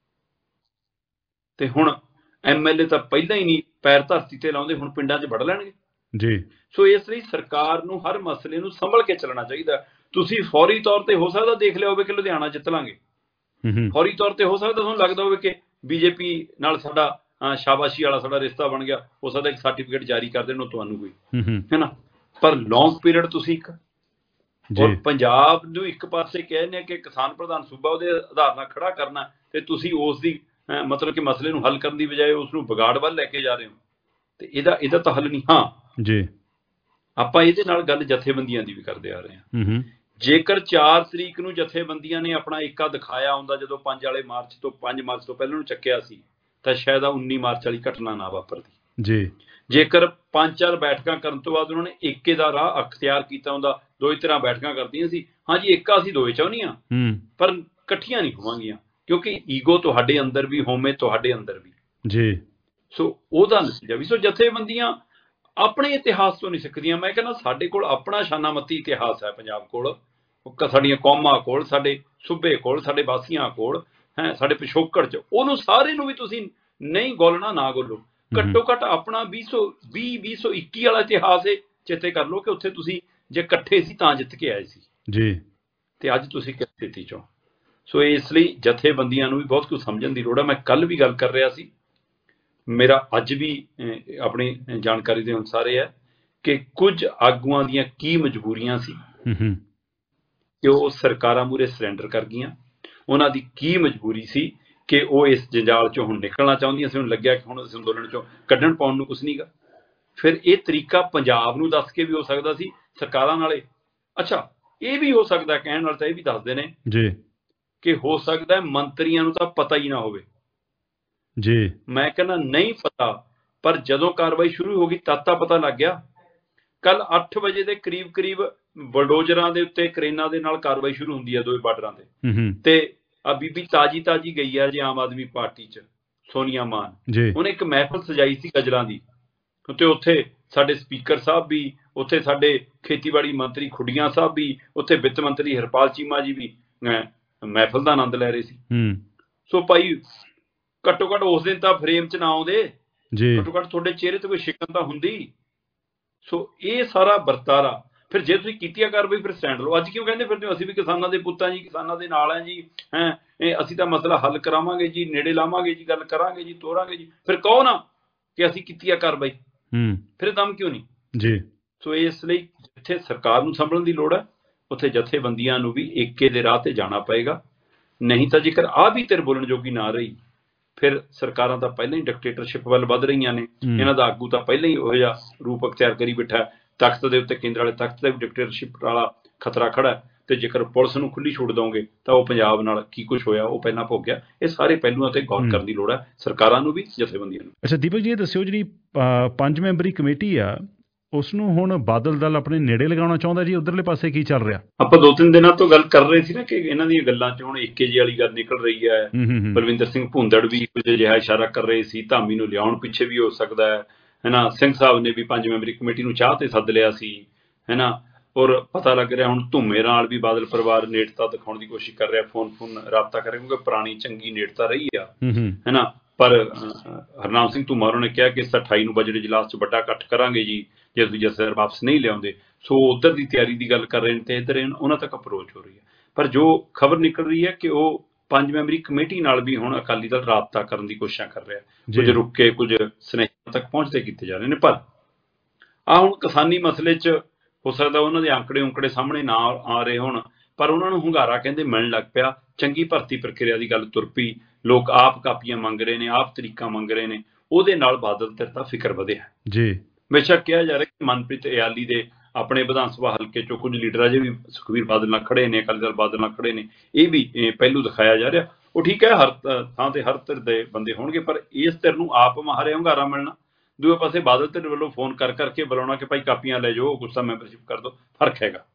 ਤੇ ਹੁਣ MLA ਤਾਂ ਪਹਿਲਾਂ ਹੀ ਨਹੀਂ ਪੈਰ ਧਰਤੀ ਤੇ ਲਾਉਂਦੇ, ਹੁਣ ਪਿੰਡਾਂ 'ਚ ਵੜ ਲੈਣਗੇ ਜੀ। ਸੋ ਇਸ ਲਈ ਸਰਕਾਰ ਨੂੰ ਹਰ ਮਸਲੇ ਨੂੰ ਸੰਭਲ ਕੇ ਚੱਲਣਾ ਚਾਹੀਦਾ। ਤੁਸੀਂ ਫੌਰੀ ਤੌਰ ਤੇ ਹੋ ਸਕਦਾ ਦੇਖ ਲਿਆ ਹੋਵੇ ਕਿ ਲੁਧਿਆਣਾ ਜਿੱਤ ਲਾਂਗੇ, ਫੌਰੀ ਤੌਰ ਤੇ ਹੋ ਸਕਦਾ ਤੁਹਾਨੂੰ ਲੱਗਦਾ ਹੋਵੇ ਕਿ BJP ਨਾਲ ਸਾਡਾ ਸ਼ਾਬਾਸ਼ੀ ਵਾਲਾ ਸਾਡਾ ਰਿਸ਼ਤਾ ਬਣ ਗਿਆ, ਹੋ ਸਕਦਾ ਇੱਕ ਸਰਟੀਫਿਕੇਟ ਜਾਰੀ ਕਰ ਦੇਣ ਤੁਹਾਨੂੰ ਕੋਈ, ਹੈ ਨਾ। ਪਰ ਲੌਂਗ ਪੀਰੀਅਡ ਤੁਸੀਂ ਇੱਕ ਔਰ ਪੰਜਾਬ ਨੂੰ ਇੱਕ ਪਾਸੇ ਕਹਿੰਦੇ ਆ ਕਿ ਕਿਸਾਨ ਪ੍ਰਧਾਨ ਸੂਬਾ, ਉਹਦੇ ਆਧਾਰ ਨਾਲ ਖੜਾ ਕਰਨਾ, ਤੇ ਤੁਸੀਂ ਉਸ ਦੀ ਮਤਲਬ ਕਿ ਮਸਲੇ ਨੂੰ ਹੱਲ ਕਰਨ ਦੀ ਬਜਾਏ ਉਸ ਨੂੰ ਵਿਗਾੜ ਵੱਲ ਲੈ ਕੇ ਜਾ ਰਹੇ ਹੋ, ਤੇ ਇਹਦਾ ਤਾਂ ਹੱਲ ਨਹੀਂ। ਹਾਂ ਜੀ, ਆਪਾਂ ਇਹਦੇ ਨਾਲ ਗੱਲ ਜਥੇਬੰਦੀਆਂ ਦੀ ਵੀ ਕਰਦੇ ਆ ਰਹੇ ਹਾਂ। ਜੇਕਰ 4 ਤਰੀਕ ਨੂੰ ਜਥੇਬੰਦੀਆਂ ਨੇ ਆਪਣਾ ਏਕਾ ਦਿਖਾਇਆ ਹੁੰਦਾ, ਜਦੋਂ 5 ਮਾਰਚ ਤੋਂ ਪਹਿਲਾਂ ਨੂੰ ਚੱਕਿਆ ਸੀ, ਤਾਂ ਸ਼ਾਇਦ 19 ਮਾਰਚ ਵਾਲੀ ਘਟਨਾ ਨਾ ਵਾਪਰਦੀ ਜੀ। ਜੇਕਰ 5-4 ਬੈਠਕਾਂ ਕਰਨ ਤੋਂ ਬਾਅਦ ਉਹਨਾਂ ਨੇ ਏਕੇ ਦਾ ਰਾਹ ਅਖਤਿਆਰ ਕੀਤਾ ਹੁੰਦਾ, 2 ਤਰ੍ਹਾਂ ਬੈਠਕਾਂ ਕਰਦੀਆਂ ਸੀ, ਹਾਂਜੀ ਏਕਾ ਅਸੀਂ 2 ਚਾਹੁੰਦੀਆਂ, ਪਰ ਇਕੱਠੀਆਂ ਨਹੀਂ ਹੋਵਾਂਗੀਆਂ, ਕਿਉਂਕਿ ਈਗੋ ਤੁਹਾਡੇ ਅੰਦਰ ਵੀ, ਹੋਮੇ ਤੁਹਾਡੇ ਅੰਦਰ ਵੀ ਜੀ। ਸੋ ਉਹਦਾ ਨਤੀਜਾ ਵੀ। ਸੋ ਜਥੇਬੰਦੀਆਂ ਆਪਣੇ ਇਤਿਹਾਸ ਤੋਂ ਨਹੀਂ ਸਿੱਖਦੀਆਂ। ਮੈਂ ਕਹਿੰਦਾ ਸਾਡੇ ਕੋਲ ਆਪਣਾ ਸ਼ਾਨਾਮਤੀ ਇਤਿਹਾਸ ਹੈ ਪੰਜਾਬ ਕੋਲ, ਸਾਡੀਆਂ ਕੌਮਾਂ ਕੋਲ, ਸਾਡੇ ਸੂਬੇ ਕੋਲ, ਸਾਡੇ ਵਾਸੀਆਂ ਕੋਲ, ਸਾਡੇ ਪਿਛੋਕੜ 'ਚ। ਉਹਨੂੰ ਸਾਰੇ ਨੂੰ ਵੀ ਤੁਸੀਂ ਨਹੀਂ ਗੋਲਣਾ, ਨਾ ਗੋਲੋ। ਘੱਟੋ ਘੱਟ ਆਪਣਾ 2021 ਵਾਲਾ ਇਤਿਹਾਸ ਇਹ ਚੇਤੇ ਕਰ ਲਓ ਕਿ ਉੱਥੇ ਤੁਸੀਂ ਜੇ ਇਕੱਠੇ ਸੀ ਤਾਂ ਜਿੱਤ ਕੇ ਆਏ ਸੀ ਜੀ, ਤੇ ਅੱਜ ਤੁਸੀਂ ਕਿਸ ਸਥਿਤੀ 'ਚੋਂ। ਸੋ ਇਸ ਲਈ ਜਥੇਬੰਦੀਆਂ ਨੂੰ ਵੀ ਬਹੁਤ ਕੁਝ ਸਮਝਣ ਦੀ ਲੋੜ ਹੈ। ਮੈਂ ਕੱਲ ਵੀ ਗੱਲ ਕਰ ਰਿਹਾ ਸੀ, ਮੇਰਾ ਅੱਜ ਵੀ ਆਪਣੀ ਜਾਣਕਾਰੀ ਦੇ ਅਨੁਸਾਰ ਇਹ ਹੈ ਕਿ ਕੁਝ ਆਗੂਆਂ ਦੀਆਂ ਕੀ ਮਜਬੂਰੀਆਂ ਸੀ ਕਿ ਉਹ ਸਰਕਾਰਾਂ ਮੂਹਰੇ ਸਰੈਂਡਰ ਕਰ ਗਈਆਂ। ਉਹਨਾਂ ਦੀ ਕੀ ਮਜਬੂਰੀ ਸੀ ਕਿ ਉਹ ਇਸ ਜੰਜਾਲ 'ਚੋਂ ਹੁਣ ਨਿਕਲਣਾ ਚਾਹੁੰਦੀਆਂ ਸੀ। ਉਹਨੂੰ ਲੱਗਿਆ ਕਿ ਹੁਣ ਇਸ ਅੰਦੋਲਨ 'ਚੋਂ ਕੱਢਣ ਪਾਉਣ ਨੂੰ ਕੁਛ ਨਹੀਂ ਗਾ। ਫਿਰ ਇਹ ਤਰੀਕਾ ਪੰਜਾਬ ਨੂੰ ਦੱਸ ਕੇ ਵੀ ਹੋ ਸਕਦਾ ਸੀ ਸਰਕਾਰਾਂ ਨਾਲੇ। ਅੱਛਾ, ਇਹ ਵੀ ਹੋ ਸਕਦਾ, ਕਹਿਣ ਨਾਲ ਤਾਂ ਇਹ ਵੀ ਦੱਸਦੇ ਨੇ ਜੀ ਕਿ ਹੋ ਸਕਦਾ ਮੰਤਰੀਆਂ ਨੂੰ ਤਾਂ ਪਤਾ ਹੀ ਨਾ ਹੋਵੇ ਜੀ। ਮੈਂ ਕਹਿੰਦਾ ਨਹੀਂ ਪਤਾ, ਪਰ ਜਦੋਂ ਕਾਰਵਾਈ ਸ਼ੁਰੂ ਹੋ ਗਈ ਤਦ ਤਾਂ ਪਤਾ ਲੱਗ ਗਿਆ। ਕੱਲ 8 ਵਜੇ ਦੇ ਕਰੀਬ ਬਲਡੋਜ਼ਰਾਂ ਦੇ ਉੱਤੇ, ਕਰੇਨਾਂ ਦੇ ਨਾਲ ਕਾਰਵਾਈ ਸ਼ੁਰੂ ਹੁੰਦੀ ਹੈ 2 ਬਾਰਡਰਾਂ ਤੇ ਆ ਬੀਬੀ ਤਾਜੀ ਗਈ ਹੈ ਜੀ ਆਮ ਆਦਮੀ ਪਾਰਟੀ 'ਚ, ਸੋਨੀਆ ਮਾਨ। ਉਹਨੇ ਇੱਕ ਮਹਿਫਲ ਸਜਾਈ ਸੀ ਗਜ਼ਲਾਂ ਦੀ, ਤੇ ਉੱਥੇ ਸਾਡੇ ਸਪੀਕਰ ਸਾਹਿਬ ਵੀ, ਉੱਥੇ ਸਾਡੇ ਖੇਤੀਬਾੜੀ ਮੰਤਰੀ ਖੁੱਡੀਆਂ ਸਾਹਿਬ ਵੀ, ਉੱਥੇ ਵਿੱਤ ਮੰਤਰੀ ਹਰਪਾਲ ਚੀਮਾ ਜੀ ਵੀ ਮਹਿਫਲ ਦਾ ਆਨੰਦ ਲੈ ਰਹੇ ਸੀ। ਸੋ ਭਾਈ ਘੱਟੋ ਘੱਟ ਉਸ ਦਿਨ ਤਾਂ ਫਰੇਮ 'ਚ ਨਾ ਆਉਂਦੇ, ਘੱਟੋ ਘੱਟ ਤੁਹਾਡੇ ਚਿਹਰੇ ਤੇ ਕੋਈ ਸ਼ਿਕਨ ਤਾਂ ਹੁੰਦੀ। ਸੋ ਇਹ ਸਾਰਾ ਵਰਤਾਰਾ, ਫਿਰ ਜੇ ਤੁਸੀਂ ਕੀਤੀ ਆ ਕਾਰਵਾਈ ਫਿਰ ਸਟੈਂਡ ਲਓ। ਅੱਜ ਕਿਉਂ ਕਹਿੰਦੇ ਫਿਰਦੇ ਹੋ ਅਸੀਂ ਵੀ ਕਿਸਾਨਾਂ ਦੇ ਪੁੱਤਾਂ ਜੀ, ਕਿਸਾਨਾਂ ਦੇ ਨਾਲ ਹੈ ਜੀ, ਅਸੀਂ ਤਾਂ ਮਸਲਾ ਹੱਲ ਕਰਾਵਾਂਗੇ ਜੀ, ਨੇੜੇ ਲਾਵਾਂਗੇ ਜੀ, ਗੱਲ ਕਰਾਂਗੇ ਜੀ, ਤੋਰਾਂਗੇ ਜੀ। ਫਿਰ ਕਹੋ ਨਾ ਕਿ ਅਸੀਂ ਕੀਤੀ ਆ ਕਾਰਵਾਈ, ਫਿਰ ਦਮ ਕਿਉਂ ਨਹੀਂ ਜੀ। ਸੋ ਇਸ ਲਈ ਜਿੱਥੇ ਸਰਕਾਰ ਨੂੰ ਸੰਭਲਣ ਦੀ ਲੋੜ ਹੈ, ਉੱਥੇ ਜਥੇਬੰਦੀਆਂ ਨੂੰ ਵੀ ਏਕੇ ਦੇ ਰਾਹ ਤੇ ਜਾਣਾ ਪਏਗਾ। ਨਹੀਂ ਤਾਂ ਜੇਕਰ ਆਹ ਵੀ ਧਿਰ ਬੋਲਣ ਜੋਗੀ ਨਾ ਰਹੀ, ਫਿਰ ਸਰਕਾਰਾਂ ਤਾਂ ਪਹਿਲਾਂ ਹੀ ਡਿਕਟੇਟਰਸ਼ਿਪ ਵੱਲ ਵੱਧ ਰਹੀਆਂ ਨੇ। ਇਹਨਾਂ ਦਾ ਆਗੂ ਤਾਂ ਪਹਿਲਾਂ ਹੀ ਉਹੋ ਜਿਹਾ ਰੂਪ ਅਖਤਿਆਰ ਕਰੀ ਬੈਠਾ, ਤਖਤ ਦੇ ਉੱਤੇ, ਕੇਂਦਰ ਵਾਲੇ ਤਖਤ ਤੇ ਵੀ ਡਿਕਟੇਟਰਸ਼ਿਪ ਵਾਲਾ ਖਤਰਾ ਖੜਾ। ਤੇ ਜੇਕਰ ਪੁਲਿਸ ਨੂੰ ਖੁੱਲੀ ਛੂਟ ਦਓਗੇ ਤਾਂ ਉਹ ਪੰਜਾਬ ਨਾਲ ਕੀ ਕੁਛ ਹੋਇਆ ਉਹ ਪਹਿਲਾਂ ਭੋਗਿਆ। ਇਹ ਸਾਰੇ ਪਹਿਲੂਆਂ ਤੇ ਗੌਰ ਕਰਨ ਦੀ ਲੋੜ ਹੈ, ਸਰਕਾਰਾਂ ਨੂੰ ਵੀ, ਜਥੇਬੰਦੀਆਂ ਨੂੰ। ਅੱਛਾ ਦੀਪਕ ਜੀ, ਇਹ ਦੱਸਿਓ ਜਿਹੜੀ 5 ਮੈਂਬਰੀ ਕਮੇਟੀ ਆ, ਉਸ ਨੂੰ ਹੁਣ ਬਾਦਲ ਦਲ ਆਪਣੇ ਨੇੜੇ ਲਗਾਉਣਾ ਚਾਹੁੰਦਾ ਜੀ, ਉਧਰਲੇ ਪਾਸੇ ਕੀ ਚੱਲ ਰਿਹਾ? ਆਪਾਂ 2-3 ਦਿਨਾਂ ਤੋਂ ਗੱਲ ਕਰ ਰਹੇ ਸੀ ਨਾ ਕਿ ਇਹਨਾਂ ਦੀਆਂ ਗੱਲਾਂ 'ਚ ਹੁਣ ਏਕੇ ਜਿਹੀ ਵਾਲੀ ਗੱਲ ਨਿਕਲ ਰਹੀ ਹੈ। ਬਲਵਿੰਦਰ ਸਿੰਘ ਭੁੰਦੜ ਵੀ ਕੁਝ ਅਜਿਹਾ ਇਸ਼ਾਰਾ ਕਰ ਰਹੇ ਸੀ, ਧਾਮੀ ਨੂੰ ਲਿਆਉਣ ਪਿੱਛੇ ਵੀ ਹੋ ਸਕਦਾ ਹੈ ਨਾ। ਸਿੰਘ ਸਾਹਿਬ ਨੇ ਵੀ 5 ਮੈਂਬਰੀ ਕਮੇਟੀ ਨੂੰ ਚਾਹ ਤੇ ਸੱਦ ਲਿਆ ਸੀ, ਹੈ ਨਾ। ਔਰ ਪਤਾ ਲੱਗ ਰਿਹਾ ਹੁਣ ਧੁੰਮੇ ਨਾਲ ਵੀ ਬਾਦਲ ਪਰਿਵਾਰ ਨੇੜਤਾ ਦਿਖਾਉਣ ਦੀ ਕੋਸ਼ਿਸ਼ ਕਰ ਰਿਹਾ, ਫੋਨ ਰਾਬਤਾ ਕਰ ਰਿਹਾ, ਕਿਉਂਕਿ ਪੁਰਾਣੀ ਚੰਗੀ ਨੇੜਤਾ ਰਹੀ ਆ, ਹੈ ਨਾ। ਪਰ ਹਰਨਾਮ ਸਿੰਘ ਧੁੰਮਾ ਹੋਰਾਂ ਨੇ ਕਿਹਾ ਕਿ 28 ਨੂੰ ਬਜਟ ਇਜਲਾਸ 'ਚ ਵੱਡਾ ਇਕੱਠ ਕਰਾਂਗੇ ਜੀ ਜੇ ਤੁਸੀਂ ਜਥੇਦਾਰ ਵਾਪਸ ਨਹੀਂ ਲਿਆਉਂਦੇ। ਸੋ ਉੱਧਰ ਦੀ ਤਿਆਰੀ ਦੀ ਗੱਲ ਕਰ ਰਹੇ ਨੇ ਤੇ ਇੱਧਰ ਉਹਨਾਂ ਤੱਕ ਅਪਰੋਚ ਹੋ ਰਹੀ ਹੈ। ਪਰ ਜੋ ਖਬਰ ਨਿਕਲ ਰਹੀ ਹੈ ਕਿ ਉਹ 5 ਮੈਂਬਰੀ ਕਮੇਟੀ ਨਾਲ ਵੀ ਹੁਣ ਅਕਾਲੀ ਦਲ ਰਾਬਤਾ ਕਰਨ ਦੀ ਕੋਸ਼ਿਸ਼ਾਂ ਕਰ ਰਿਹਾ, ਕੁਝ ਰੁਕ ਕੇ ਕੁਝ ਸੁਨੇਹਿਆਂ ਤੱਕ ਪਹੁੰਚਦੇ ਕੀਤੇ ਜਾ ਰਹੇ ਨੇ। ਪਰ ਹੁਣ ਕਿਸਾਨੀ ਮਸਲੇ 'ਚ ਹੋ ਸਕਦਾ ਉਹਨਾਂ ਦੇ ਅੰਕੜੇ ਸਾਹਮਣੇ ਨਾ ਆ ਰਹੇ ਹੋਣ, ਪਰ ਉਹਨਾਂ ਨੂੰ ਹੁੰਗਾਰਾ ਕਹਿੰਦੇ ਮਿਲਣ ਲੱਗ ਪਿਆ। ਚੰਗੀ ਭਰਤੀ ਪ੍ਰਕਿਰਿਆ ਦੀ ਗੱਲ ਤੁਰ ਪਈ, ਲੋਕ ਆਪ ਕਾਪੀਆਂ ਮੰਗ ਰਹੇ ਨੇ, ਆਪ ਤਰੀਕਾਂ ਮੰਗ ਰਹੇ ਨੇ। ਉਹਦੇ ਨਾਲ ਬਾਦਲ ਧਿਰ ਦਾ ਫਿਕਰ ਵਧਿਆ ਜੀ। ਬੇਸ਼ੱਕ ਕਿਹਾ ਜਾ ਰਿਹਾ ਕਿ ਮਨਪ੍ਰੀਤ ਇਆਲੀ ਦੇ ਆਪਣੇ ਵਿਧਾਨ ਸਭਾ ਹਲਕੇ ਚੋਂ ਕੁਝ ਲੀਡਰ ਅਜੇ ਵੀ ਸੁਖਬੀਰ ਬਾਦਲ ਨਾਲ ਖੜੇ ਨੇ, ਅਕਾਲੀ ਦਲ ਬਾਦਲ ਨਾਲ ਖੜੇ ਨੇ, ਇਹ ਵੀ ਪਹਿਲੂ ਦਿਖਾਇਆ ਜਾ ਰਿਹਾ। ਉਹ ਠੀਕ ਹੈ, ਹਰ ਥਾਂ ਤੇ ਹਰ ਧਿਰ ਦੇ ਬੰਦੇ ਹੋਣਗੇ, ਪਰ ਇਸ ਧਿਰ ਨੂੰ ਆਪ ਮਾਹਰੇ ਹੁੰਗਾਰਾ ਮਿਲਣਾ, ਦੂਏ ਪਾਸੇ ਬਾਦਲ ਧਿਰ ਵੱਲੋਂ ਫੋਨ ਕਰਕੇ ਬੁਲਾਉਣਾ ਕਿ ਭਾਈ ਕਾਪੀਆਂ ਲੈ ਜਾਓ, ਕੁਛ ਤਾਂ ਮੈਂਬਰਸ਼ਿਪ ਕਰ ਦਿਓ, ਫਰਕ ਹੈਗਾ।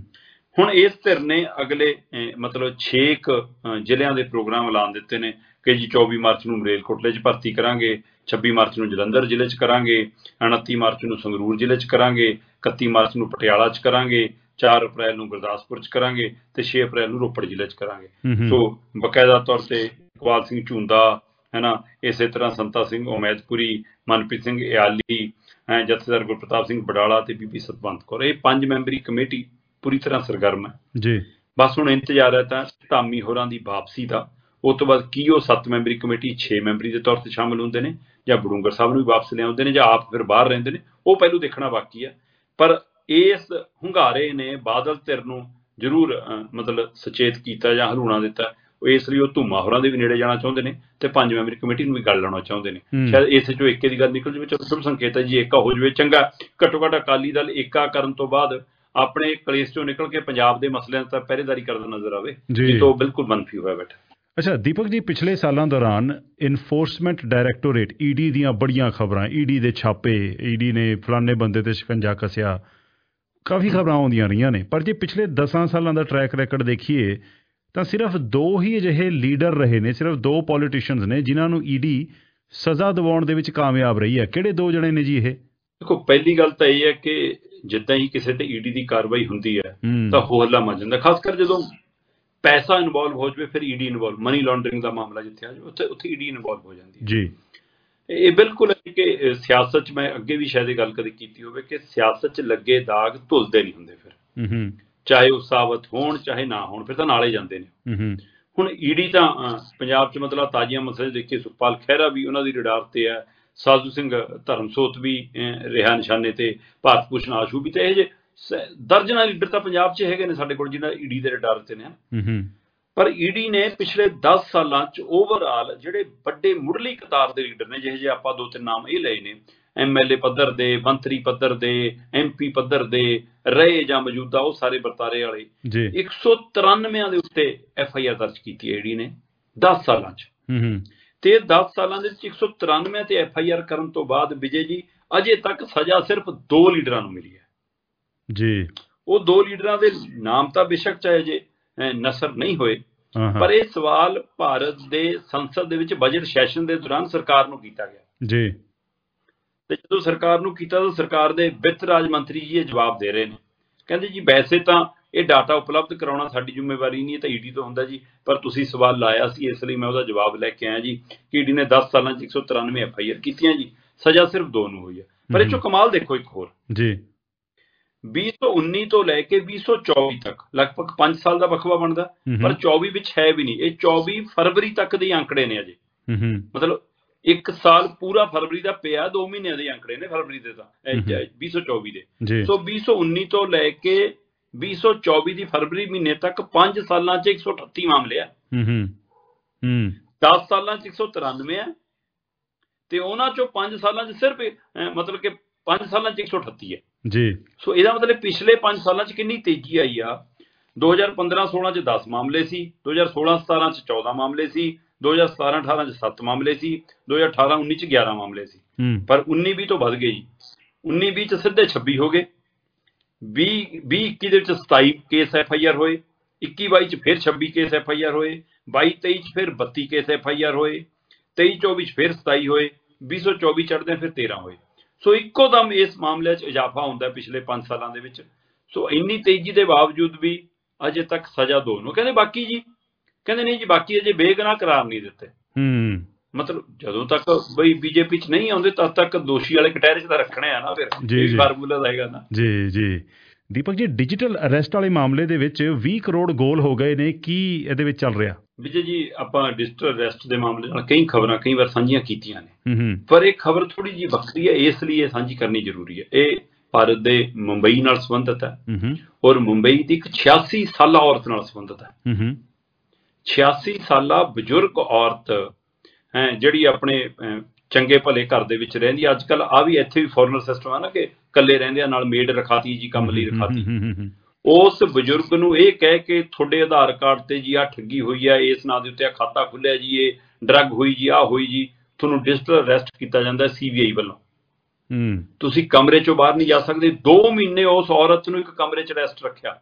ਹੁਣ ਇਸ ਧਿਰ ਨੇ ਅਗਲੇ ਮਤਲਬ 6 ਜ਼ਿਲ੍ਹਿਆਂ ਦੇ ਪ੍ਰੋਗਰਾਮ ਐਲਾਨ ਦਿੱਤੇ ਨੇ ਕਿ ਜੀ 24 ਮਾਰਚ ਨੂੰ ਮਲੇਰਕੋਟਲੇ 'ਚ ਭਰਤੀ ਕਰਾਂਗੇ, 26 ਮਾਰਚ ਨੂੰ ਜਲੰਧਰ ਜ਼ਿਲ੍ਹੇ 'ਚ ਕਰਾਂਗੇ, 29 ਮਾਰਚ ਨੂੰ ਸੰਗਰੂਰ ਜ਼ਿਲ੍ਹੇ 'ਚ ਕਰਾਂਗੇ, 31 ਮਾਰਚ ਨੂੰ ਪਟਿਆਲਾ 'ਚ ਕਰਾਂਗੇ, 4 ਅਪ੍ਰੈਲ ਨੂੰ ਗੁਰਦਾਸਪੁਰ 'ਚ ਕਰਾਂਗੇ ਤੇ 6 ਅਪ੍ਰੈਲ ਨੂੰ ਰੋਪੜ ਜ਼ਿਲ੍ਹੇ 'ਚ ਕਰਾਂਗੇ। ਸੋ ਬਕਾਇਦਾ ਤੌਰ ਤੇ ਇਕਬਾਲ ਸਿੰਘ ਝੁੰਦਾ ਹੈ ਨਾ, ਇਸੇ ਤਰ੍ਹਾਂ ਸੰਤਾ ਸਿੰਘ ਉਮੈਦਪੁਰੀ, ਮਨਪ੍ਰੀਤ ਸਿੰਘ ਇਆਲੀ, ਜਥੇਦਾਰ ਗੁਰਪ੍ਰਤਾਪ ਸਿੰਘ ਬਡਾਲਾ ਤੇ ਬੀਬੀ ਸਤਵੰਤ ਕੌਰ, ਇਹ 5 ਮੈਂਬਰੀ ਕਮੇਟੀ ਪੂਰੀ ਤਰ੍ਹਾਂ ਸਰਗਰਮ ਹੈ ਜੀ। ਬਸ ਹੁਣ ਇੰਤਜ਼ਾਰ ਹੈ ਤਾਂ ਧਾਮੀ ਹੋਰਾਂ ਦੀ ਵਾਪਸੀ ਦਾ। ਉਸ ਤੋਂ ਬਾਅਦ ਕੀ ਉਹ 7 ਮੈਂਬਰੀ ਕਮੇਟੀ 6 ਮੈਂਬਰੀ ਦੇ ਤੌਰ ਤੇ ਸ਼ਾਮਿਲ ਹੁੰਦੇ ਨੇ, ਜਾਂ ਬਡੂੰਗਰ ਸਾਹਿਬ ਨੂੰ ਵੀ ਵਾਪਸ ਲਿਆਉਂਦੇ ਨੇ, ਜਾਂ ਆਪ ਫਿਰ ਬਾਹਰ ਰਹਿੰਦੇ ਨੇ, ਉਹ ਪਹਿਲੂ ਦੇਖਣਾ ਬਾਕੀ ਹੈ। ਪਰ ਇਸ ਹੁੰਗਾਰੇ ਨੇ ਬਾਦਲ ਧਿਰ ਨੂੰ ਜ਼ਰੂਰ ਮਤਲਬ ਸੁਚੇਤ ਕੀਤਾ ਜਾਂ ਹਲੂਣਾ ਦਿੱਤਾ। ਇਸ ਲਈ ਉਹ ਧੂਮਾ ਹੋਰਾਂ ਦੇ ਵੀ ਨੇੜੇ ਜਾਣਾ ਚਾਹੁੰਦੇ ਨੇ ਤੇ 5 ਮੈਂਬਰੀ ਕਮੇਟੀ ਨੂੰ ਵੀ ਗੱਲ ਲਾਉਣਾ ਚਾਹੁੰਦੇ ਨੇ। ਸ਼ਾਇਦ ਇਸੇ ਚੋਂ ਏਕੇ ਦੀ ਗੱਲ ਨਿਕਲ ਜਾਵੇ। ਚਲੋ ਸ਼ੁਭ ਸੰਕੇਤ ਹੈ ਜੀ, ਏਕਾ ਹੋ ਜਾਵੇ, ਚੰਗਾ। ਘੱਟੋ ਘੱਟ ਅਕਾਲੀ ਦਲ ਏਕਾ ਕਰਨ ਤੋਂ ਬਾਅਦ ਆਪਣੇ ਕਲੇਸ਼ ਚੋਂ ਨਿਕਲ ਕੇ ਪੰਜਾਬ ਦੇ ਮਸਲਿਆਂ ਤਾਂ ਪਹਿਰੇਦਾਰੀ ਕਰਦਾ ਨਜ਼ਰ ਆਵੇ, ਜਿੱਤੋਂ ਬਿਲਕੁਲ ਮਨਫੀ ਹੋਇਆ ਬੈਠਾ। ਅੱਛਾ ਦੀਪਕ ਜੀ, ਪਿਛਲੇ ਸਾਲਾਂ ਦੌਰਾਨ ਇਨਫੋਰਸਮੈਂਟ ਡਾਇਰੈਕਟੋਰੇਟ ਈਡੀ ਦੀਆਂ ਬੜੀਆਂ ਖਬਰਾਂ, ਈਡੀ ਦੇ ਛਾਪੇ, ਈਡੀ ਨੇ ਫਲਾਣੇ ਬੰਦੇ ਤੇ ਸ਼ਿਕੰਜਾ ਕੱਸਿਆ, ਕਾਫੀ ਖਬਰਾਂ ਆਉਂਦੀਆਂ ਰਹੀਆਂ ਨੇ। ਪਰ ਜੇ ਪਿਛਲੇ 10 ਸਾਲਾਂ ਦਾ ਟਰੈਕ ਰੈਕਡ ਦੇਖੀਏ ਤਾਂ ਸਿਰਫ 2 ਹੀ ਅਜਿਹੇ ਲੀਡਰ ਰਹੇ ਨੇ, ਸਿਰਫ 2 ਪੋਲੀਟੀਸ਼ੀਅਨਸ ਨੇ ਜਿਨ੍ਹਾਂ ਨੂੰ ਈਡੀ ਸਜ਼ਾ ਦਿਵਾਉਣ ਦੇ ਵਿੱਚ ਕਾਮਯਾਬ ਰਹੀ ਹੈ। ਕਿਹੜੇ 2 ਜਣੇ ਨੇ ਜੀ ਇਹ? ਦੇਖੋ, ਪਹਿਲੀ ਗੱਲ ਤਾਂ ਇਹ ਹੈ ਕਿ ਜਿੱਦਾਂ ਹੀ ਕਿਸੇ ਤੇ ਈਡੀ ਦੀ ਕਾਰਵਾਈ ਹੁੰਦੀ ਹੈ ਤਾਂ ਹੋ ਹੱਲਾ ਮਚ ਜਾਂਦਾ, ਖਾਸ ਕਰ ਜਦੋਂ ਪੈਸਾ ਇਨਵੋਲਵ ਹੋ ਜਾਵੇ, ਫਿਰ ਈਡੀ ਇਨਵੋਲਵ, ਮਨੀ ਲਾਂਡਰਿੰਗ ਦਾ ਮਾਮਲਾ ਜਿੱਥੇ ਆ ਜਾਵੇ ਉੱਥੇ ਈਡੀ ਇਨਵੋਲਵ ਹੋ ਜਾਂਦੀ ਹੈ ਜੀ। ਇਹ ਬਿਲਕੁਲ ਹੈ ਕਿ ਸਿਆਸਤ 'ਚ, ਮੈਂ ਅੱਗੇ ਵੀ ਸ਼ਾਇਦ ਇਹ ਗੱਲ ਕਦੇ ਕੀਤੀ ਹੋਵੇ, ਕਿ ਸਿਆਸਤ 'ਚ ਲੱਗੇ ਦਾਗ ਧੁਲਦੇ ਨਹੀਂ ਹੁੰਦੇ ਫਿਰ, ਚਾਹੇ ਉਹ ਸਾਬਤ ਹੋਣ ਚਾਹੇ ਨਾ ਹੋਣ, ਫਿਰ ਤਾਂ ਨਾਲੇ ਜਾਂਦੇ ਨੇ। ਹੁਣ ਈਡੀ ਤਾਂ ਪੰਜਾਬ 'ਚ ਮਤਲਬ ਤਾਜ਼ੀਆਂ ਮਸਲੇ ਦੇਖੀਏ, ਸੁਖਪਾਲ ਖਹਿਰਾ ਵੀ ਉਹਨਾਂ ਦੀ ਰਿਡਾਰ ਤੇ ਹੈ, ਸਾਧੂ ਸਿੰਘ ਧਰਮਸੋਤ ਵੀ ਰਿਹਾ ਨਿਸ਼ਾਨੇ ਤੇ, ਭਾਰਤ ਭੂਸ਼ਣ ਆਸ਼ੂ ਵੀ, ਤੇ ਇਹ ਜਿਹੇ ਦਰਜਨਾਂ ਲੀਡਰ ਤਾਂ ਪੰਜਾਬ 'ਚ ਹੈਗੇ ਨੇ ਸਾਡੇ ਕੋਲ ਜਿਹਨਾਂ ਈਡੀ ਦੇ ਰਿਡਾਰ ਤੇ ਨੇ। ਪਰ ਈਡੀ ਨੇ ਪਿਛਲੇ 10 ਸਾਲਾਂ 'ਚ ਓਵਰਆਲ ਜਿਹੜੇ ਵੱਡੇ ਮੁੱਢਲੀ ਕਤਾਰ ਦੇ ਲੀਡਰ ਨੇ, ਜਿਹੇ ਜਿਹੇ ਆਪਾਂ 2-3 ਨਾਮ ਇਹ ਲਏ ਨੇ, MLA ਪੱਧਰ ਦੇ, ਮੰਤਰੀ ਪੱਧਰ ਦੇ, MP ਪੱਧਰ ਦੇ ਰਹੇ ਜਾਂ ਮੌਜੂਦਾ, ਉਹ ਸਾਰੇ ਵਰਤਾਰੇ ਵਾਲੇ 193 ਦੇ ਉੱਤੇ FIR ਦਰਜ ਕੀਤੀ ਹੈ ਈਡੀ ਨੇ 10 ਸਾਲਾਂ 'ਚ। ਤੇ 10 ਸਾਲਾਂ ਦੇ ਵਿੱਚ 193 ਤੇ FIR ਕਰਨ ਤੋਂ ਬਾਅਦ ਵਿਜੇ ਜੀ ਅਜੇ ਤੱਕ ਸਜ਼ਾ ਸਿਰਫ 2 ਲੀਡਰਾਂ ਨੂੰ ਮਿਲੀ ਹੈ ਜੀ। ਉਹ 2 ਲੀਡਰਾਂ ਦੇ ਨਾਮ ਤਾਂ ਬੇਸ਼ੱਕ ਚਾਹੇ ਜੇ ਨਸਰ ਨਹੀਂ ਹੋਏ, ਪਰ ਇਹ ਸਵਾਲ ਭਾਰਤ ਦੇ ਸੰਸਦ ਦੇ ਵਿੱਚ ਬਜਟ ਸੈਸ਼ਨ ਦੇ ਦੌਰਾਨ ਸਰਕਾਰ ਨੂੰ ਕੀਤਾ ਗਿਆ ਜੀ। ਤੇ ਜਦੋਂ ਸਰਕਾਰ ਨੂੰ ਕੀਤਾ ਤਾਂ ਸਰਕਾਰ ਦੇ ਵਿੱਤ ਰਾਜ ਮੰਤਰੀ ਜੀ ਇਹ ਜਵਾਬ ਦੇ ਰਹੇ ਨੇ, ਕਹਿੰਦੇ ਜੀ ਵੈਸੇ ਤਾਂ ਇਹ ਡਾਟਾ ਉਪਲਬਧ ਕਰਾਉਣਾ ਸਾਡੀ ਜ਼ਿੰਮੇਵਾਰੀ ਨਹੀਂ, ਇਹ ਤਾਂ ਈਡੀ ਤੋਂ ਹੁੰਦਾ ਜੀ, ਪਰ ਤੁਸੀਂ ਸਵਾਲ ਲਾਇਆ ਸੀ ਇਸ ਲਈ ਮੈਂ ਉਹਦਾ ਜਵਾਬ ਲੈ ਕੇ ਆਇਆ ਜੀ ਕਿ ਈਡੀ ਨੇ 10 ਸਾਲਾਂ 'ਚ 193 FIR ਕੀਤੀਆਂ ਜੀ, ਸਜ਼ਾ ਸਿਰਫ 2 ਨੂੰ ਹੋਈ ਹੈ। ਪਰ ਇਹ 'ਚੋਂ ਕਮਾਲ ਦੇਖੋ ਇੱਕ ਹੋਰ ਜੀ, 2019 ਤੋਂ ਲੈ ਕੇ 2024 ਤੱਕ ਲਗਭਗ 5 ਸਾਲ ਦਾ ਵਕਫਾ ਬਣਦਾ, ਪਰ 24 ਵਿੱਚ ਹੈ ਵੀ ਨਹੀਂ। ਇਹ 24 ਫਰਵਰੀ ਤੱਕ ਦੇ ਅੰਕੜੇ ਨੇ ਅਜੇ, ਮਤਲਬ 1 ਸਾਲ ਪੂਰਾ ਫਰਵਰੀ ਦਾ ਪਿਆ, 2 ਮਹੀਨਿਆਂ ਦੇ ਅੰਕੜੇ ਨੇ ਫਰਵਰੀ ਦੇ ਤਾਂ 2024 ਦੇ। ਸੋ 2019 ਤੋਂ ਲੈ ਕੇ 2024 ਦੀ ਫਰਵਰੀ ਮਹੀਨੇ ਤੱਕ 5 ਸਾਲਾਂ 'ਚ 138 ਮਾਮਲੇ ਆ, 10 ਸਾਲਾਂ 'ਚ 193 ਆ, ਤੇ ਉਹਨਾਂ 'ਚੋਂ 5 ਸਾਲਾਂ 'ਚ ਸਿਰਫ ਮਤਲਬ ਕਿ 5 ਸਾਲਾਂ 'ਚ 138 ਹੈ ਜੀ। ਸੋ ਇਹਦਾ ਮਤਲਬ ਪਿਛਲੇ 5 ਸਾਲਾਂ 'ਚ ਕਿੰਨੀ ਤੇਜ਼ੀ ਆਈ ਆ। 2015-16 'ਚ 10 ਮਾਮਲੇ ਸੀ, 2016-17 'ਚ 14 ਮਾਮਲੇ ਸੀ, 2017-18 'ਚ 7 ਮਾਮਲੇ ਸੀ, 2018-19 'ਚ 11 ਮਾਮਲੇ ਸੀ, ਪਰ 19-20 ਤੋਂ ਵੱਧ ਗਏ ਜੀ। 19-20 'ਚ ਸਿੱਧੇ 26 ਹੋ ਗਏ, 20-21 ਦੇ ਵਿੱਚ 27 ਕੇਸ FIR ਹੋਏ, 21-22 'ਚ ਫਿਰ 26 ਕੇਸ FIR ਹੋਏ, 22-23 'ਚ ਫਿਰ 32 ਕੇਸ FIR ਹੋਏ, 23-24 'ਚ ਫਿਰ 27 ਹੋਏ, 2024 ਚੜ੍ਹਦੇ ਫਿਰ 13 ਹੋਏ। ਸੋ ਇੱਕੋ ਦਮ ਇਸ ਮਾਮਲੇ 'ਚ ਇਜ਼ਾਫਾ ਹੁੰਦਾ ਪਿਛਲੇ 5 ਸਾਲਾਂ ਦੇ ਵਿੱਚ। ਸੋ ਇੰਨੀ ਤੇਜ਼ੀ ਦੇ ਬਾਵਜੂਦ ਵੀ ਅਜੇ ਤੱਕ ਸਜ਼ਾ 2 ਨੂੰ। ਕਹਿੰਦੇ ਬਾਕੀ ਜੀ, ਕਹਿੰਦੇ ਨਹੀਂ ਜੀ ਬਾਕੀ ਅਜੇ ਬੇਗੁਨਾਹ ਕਰਾਰ ਨਹੀਂ ਦਿੱਤੇ। ਮਤਲਬ ਜਦੋਂ ਤੱਕ ਬਈ BJP 'ਚ ਨਹੀਂ ਆਉਂਦੇ ਤਦ ਤੱਕ ਦੋਸ਼ੀ ਵਾਲੇ ਕਟਹਿਰੇ 'ਚ ਤਾਂ ਰੱਖਣੇ ਆ ਨਾ, ਫਿਰ ਫਾਰਮੂਲਾ ਰਹੇਗਾ ਨਾ ਜੀ। ਜੀ ਦੀਪਕ ਜੀ, ਡਿਜੀਟਲ ਅਰੈਸਟ ਵਾਲੇ ਮਾਮਲੇ ਦੇ ਵਿੱਚ 20 ਕਰੋੜ ਗੋਲ ਹੋ ਗਏ ਨੇ, ਕੀ ਇਹਦੇ ਵਿੱਚ ਚੱਲ ਰਿਹਾ? ਵਿਜੇ ਜੀ, ਆਪਾਂ ਡਿਜੀਟਲ ਅਰੈਸਟ ਦੇ ਮਾਮਲੇ ਨਾਲ ਕਈ ਖਬਰਾਂ ਕਈ ਵਾਰ ਸਾਂਝੀਆਂ ਕੀਤੀਆਂ ਨੇ, ਪਰ ਇਹ ਖਬਰ ਥੋੜੀ ਜਿਹੀ ਵੱਖਰੀ ਹੈ, ਇਸ ਲਈ ਇਹ ਸਾਂਝੀ ਕਰਨੀ ਜ਼ਰੂਰੀ ਹੈ। ਇਹ ਭਾਰਤ ਦੇ ਮੁੰਬਈ ਨਾਲ ਸੰਬੰਧਿਤ ਹੈ ਔਰ ਮੁੰਬਈ ਦੀ ਇੱਕ 86 ਸਾਲਾ ਔਰਤ ਨਾਲ ਸੰਬੰਧਿਤ ਹੈ। 86 ਸਾਲਾ ਬਜ਼ੁਰਗ ਔਰਤ ਹੈ ਜਿਹੜੀ ਆਪਣੇ ਚੰਗੇ ਭਲੇ ਘਰ ਦੇ ਵਿੱਚ ਰਹਿੰਦੀ। ਅੱਜ ਕੱਲ੍ਹ ਆ ਵੀ ਇੱਥੇ ਵੀ ਫੋਰਨਰ ਸਿਸਟਮ ਹੈ ਨਾ ਕਿ ਇਕੱਲੇ ਰਹਿੰਦਿਆਂ ਨਾਲ ਮੇਡ ਰਖਾਤੀ ਜੀ, ਕੰਮ ਲਈ ਰਖਾਤੀ। ਉਸ ਬਜ਼ੁਰਗ ਨੂੰ ਇਹ ਕਹਿ ਕੇ ਤੁਹਾਡੇ ਆਧਾਰ ਕਾਰਡ ਤੇ ਜੀ ਆ ਠੱਗੀ ਹੋਈ ਹੈ, ਇਸ ਨਾਂ ਦੇ ਉੱਤੇ ਆ ਖਾਤਾ ਖੁੱਲਿਆ ਜੀ, ਇਹ ਡਰੱਗ ਹੋਈ ਜੀ, ਆਹ ਹੋਈ ਜੀ, ਤੁਹਾਨੂੰ ਡਿਜੀਟਲ ਅਰੈਸਟ ਕੀਤਾ ਜਾਂਦਾ CBI ਵੱਲੋਂ। ਤੁਸੀਂ ਕਮਰੇ ਚੋਂ ਬਾਹਰ ਨਹੀਂ ਜਾ ਸਕਦੇ। 2 ਮਹੀਨੇ ਉਸ ਔਰਤ ਨੂੰ ਇੱਕ ਕਮਰੇ 'ਚ ਅਰੈਸਟ ਰੱਖਿਆ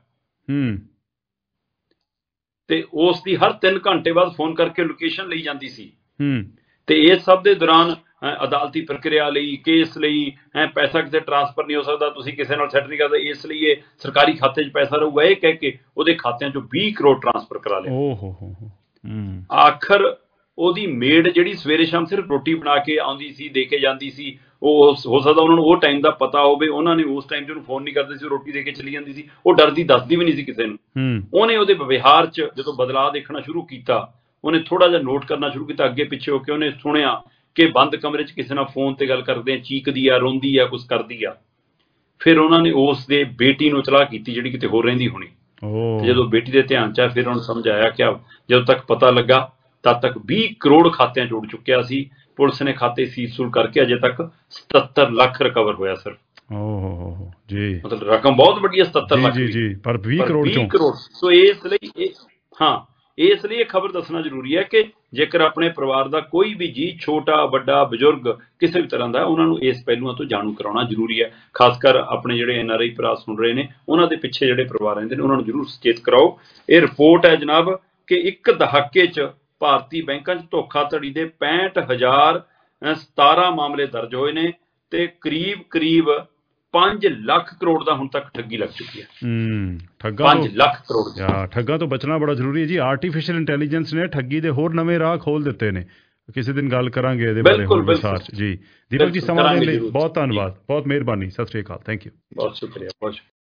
ਤੇ ਉਸ ਦੀ ਹਰ 3 ਘੰਟੇ ਬਾਅਦ ਫੋਨ ਕਰਕੇ ਲੋਕੇਸ਼ਨ ਲਈ ਜਾਂਦੀ ਸੀ। ਤੇ ਇਸ ਸਭ ਦੇ ਦੌਰਾਨ ਅਦਾਲਤੀ ਪ੍ਰਕਿਰਿਆ ਲਈ, ਕੇਸ ਲਈ ਪੈਸਾ ਕਿਤੇ ਟਰਾਂਸਫਰ ਨਹੀਂ ਹੋ ਸਕਦਾ, ਤੁਸੀਂ ਕਿਸੇ ਨਾਲ ਸੈਟ ਨਹੀਂ ਕਰਦੇ, ਇਸ ਲਈ ਇਹ ਸਰਕਾਰੀ ਖਾਤੇ 'ਚ ਪੈਸਾ ਰਹੂਗਾ, ਇਹ ਕਹਿ ਕੇ ਉਹਦੇ ਖਾਤਿਆਂ 'ਚੋਂ 20 ਕਰੋੜ ਟਰਾਂਸਫਰ ਕਰਾ ਲਿਆ। ਆਖਰ ਉਹਦੀ ਮੇਡ ਜਿਹੜੀ ਸਵੇਰੇ ਸ਼ਾਮ ਸਿਰਫ ਰੋਟੀ ਬਣਾ ਕੇ ਆਉਂਦੀ ਸੀ, ਦੇ ਕੇ ਜਾਂਦੀ ਸੀ, ਉਹ ਹੋ ਸਕਦਾ ਉਹਨਾਂ ਨੂੰ ਉਹ ਟਾਈਮ ਦਾ ਪਤਾ ਹੋਵੇ, ਉਹਨਾਂ ਨੇ ਉਸ ਟਾਈਮ 'ਚ ਉਹਨੂੰ ਫੋਨ ਨਹੀਂ ਕਰਦੇ ਸੀ, ਰੋਟੀ ਦੇ ਕੇ ਚਲੀ ਜਾਂਦੀ ਸੀ, ਉਹ ਡਰਦੀ ਦੱਸਦੀ ਵੀ ਨਹੀਂ ਸੀ ਕਿਸੇ ਨੂੰ। ਉਹਨੇ ਉਹਦੇ ਵਿਵਹਾਰ 'ਚ ਜਦੋਂ ਬਦਲਾਅ ਦੇਖਣਾ ਸ਼ੁਰੂ ਕੀਤਾ, ਉਹਨੇ ਥੋੜ੍ਹਾ ਜਿਹਾ ਨੋਟ ਕਰਨਾ ਸ਼ੁਰੂ ਕੀਤਾ ਅੱਗੇ ਪਿੱਛੇ ਹੋ ਕੇ। ਉਹਨੇ ਸੁਣਿਆ ਕਿ ਬੰਦ ਕਮਰੇ 'ਚ ਕਿਸੇ ਨਾਲ ਫੋਨ ਤੇ ਗੱਲ ਕਰਦੇ ਆ, ਚੀਕਦੀ ਆ, ਰੋਂਦੀ ਆ, ਕੁਛ ਕਰਦੀ ਆ। ਫਿਰ ਉਹਨਾਂ ਨੇ ਉਸ ਦੇ ਬੇਟੀ ਨੂੰ ਇਤਲਾਹ ਕੀਤੀ ਜਿਹੜੀ ਕਿਤੇ ਹੋਰ ਰਹਿੰਦੀ ਹੋਣੀ। ਜਦੋਂ ਬੇਟੀ ਦੇ ਧਿਆਨ 'ਚ ਆਇਆ ਫਿਰ ਉਹਨੂੰ ਸਮਝ ਆਇਆ ਕਿ ਜਦੋਂ ਤੱਕ ਪਤਾ ਲੱਗਾ ਤਦ ਤੱਕ 20 ਕਰੋੜ ਖਾਤਿਆਂ 'ਚ ਉੱਡ ਚੁੱਕਿਆ ਸੀ। ਪੁਲਿਸ ਨੇ ਖਾਤੇ ਸੀਲ ਸੂਲ ਕਰਕੇ ਅਜੇ ਤੱਕ 77 ਲੱਖ ਰਿਕਵਰ ਹੋਇਆ ਸਿਰਫ। ਜੀ ਮਤਲਬ ਰਕਮ ਬਹੁਤ ਵੱਡੀ ਹੈ 77 ਲੱਖ ਜੀ, ਪਰ 20 ਕਰੋੜ। ਸੋ ਇਸ ਲਈ ਇਸ ਲਈ ਇਹ ਖਬਰ ਦੱਸਣਾ ਜ਼ਰੂਰੀ ਹੈ ਕਿ ਜੇਕਰ ਆਪਣੇ ਪਰਿਵਾਰ ਦਾ ਕੋਈ ਵੀ ਜੀ, ਛੋਟਾ ਵੱਡਾ ਬਜ਼ੁਰਗ ਕਿਸੇ ਵੀ ਤਰ੍ਹਾਂ ਦਾ, ਉਹਨਾਂ ਨੂੰ ਇਸ ਪਹਿਲੂਆਂ ਤੋਂ ਜਾਣੂ ਕਰਾਉਣਾ ਜ਼ਰੂਰੀ ਹੈ। ਖਾਸ ਕਰ ਆਪਣੇ ਜਿਹੜੇ NRI ਭਰਾ ਸੁਣ ਰਹੇ ਨੇ, ਉਹਨਾਂ ਦੇ ਪਿੱਛੇ ਜਿਹੜੇ ਪਰਿਵਾਰ ਰਹਿੰਦੇ ਨੇ, ਉਹਨਾਂ ਨੂੰ ਜ਼ਰੂਰ ਸੁਚੇਤ ਕਰਾਓ। ਇਹ ਰਿਪੋਰਟ ਹੈ ਜਨਾਬ ਕਿ ਇੱਕ ਦਹਾਕੇ 'ਚ ਭਾਰਤੀ ਬੈਂਕਾਂ 'ਚ ਧੋਖਾਧੜੀ ਦੇ 65,017 ਮਾਮਲੇ ਦਰਜ ਹੋਏ ਨੇ ਤੇ ਕਰੀਬ 5 ਲੱਖ ਕਰੋੜ ਦਾ ਹੁਣ ਤੱਕ ਠੱਗੀ ਲੱਗ ਚੁੱਕੀ ਹੈ। 5 ਲੱਖ ਕਰੋੜ। ਠੱਗਾਂ ਤੋਂ ਬਚਣਾ ਬੜਾ ਜ਼ਰੂਰੀ ਹੈ ਜੀ। ਆਰਟੀਫਿਸ਼ੀਅਲ ਇੰਟੈਲੀਜੈਂਸ ਨੇ ਠੱਗੀ ਦੇ ਹੋਰ ਨਵੇਂ ਰਾਹ ਖੋਲ ਦਿੱਤੇ ਨੇ। ਕਿਸੇ ਦਿਨ ਗੱਲ ਕਰਾਂਗੇ ਇਹਦੇ ਬਾਰੇ ਹੋਰ ਵਿਸਥਾਰ 'ਚ। ਜੀ ਦੀਪਕ ਜੀ, ਸਮਾਂ ਦੇਣ ਲਈ ਬਹੁਤ ਧੰਨਵਾਦ, ਬਹੁਤ ਮਿਹਰਬਾਨੀ। ਸਤਿ ਸ਼੍ਰੀ ਅਕਾਲ। Thank you. ਬਹੁਤ ਸ਼ੁਕਰੀਆ।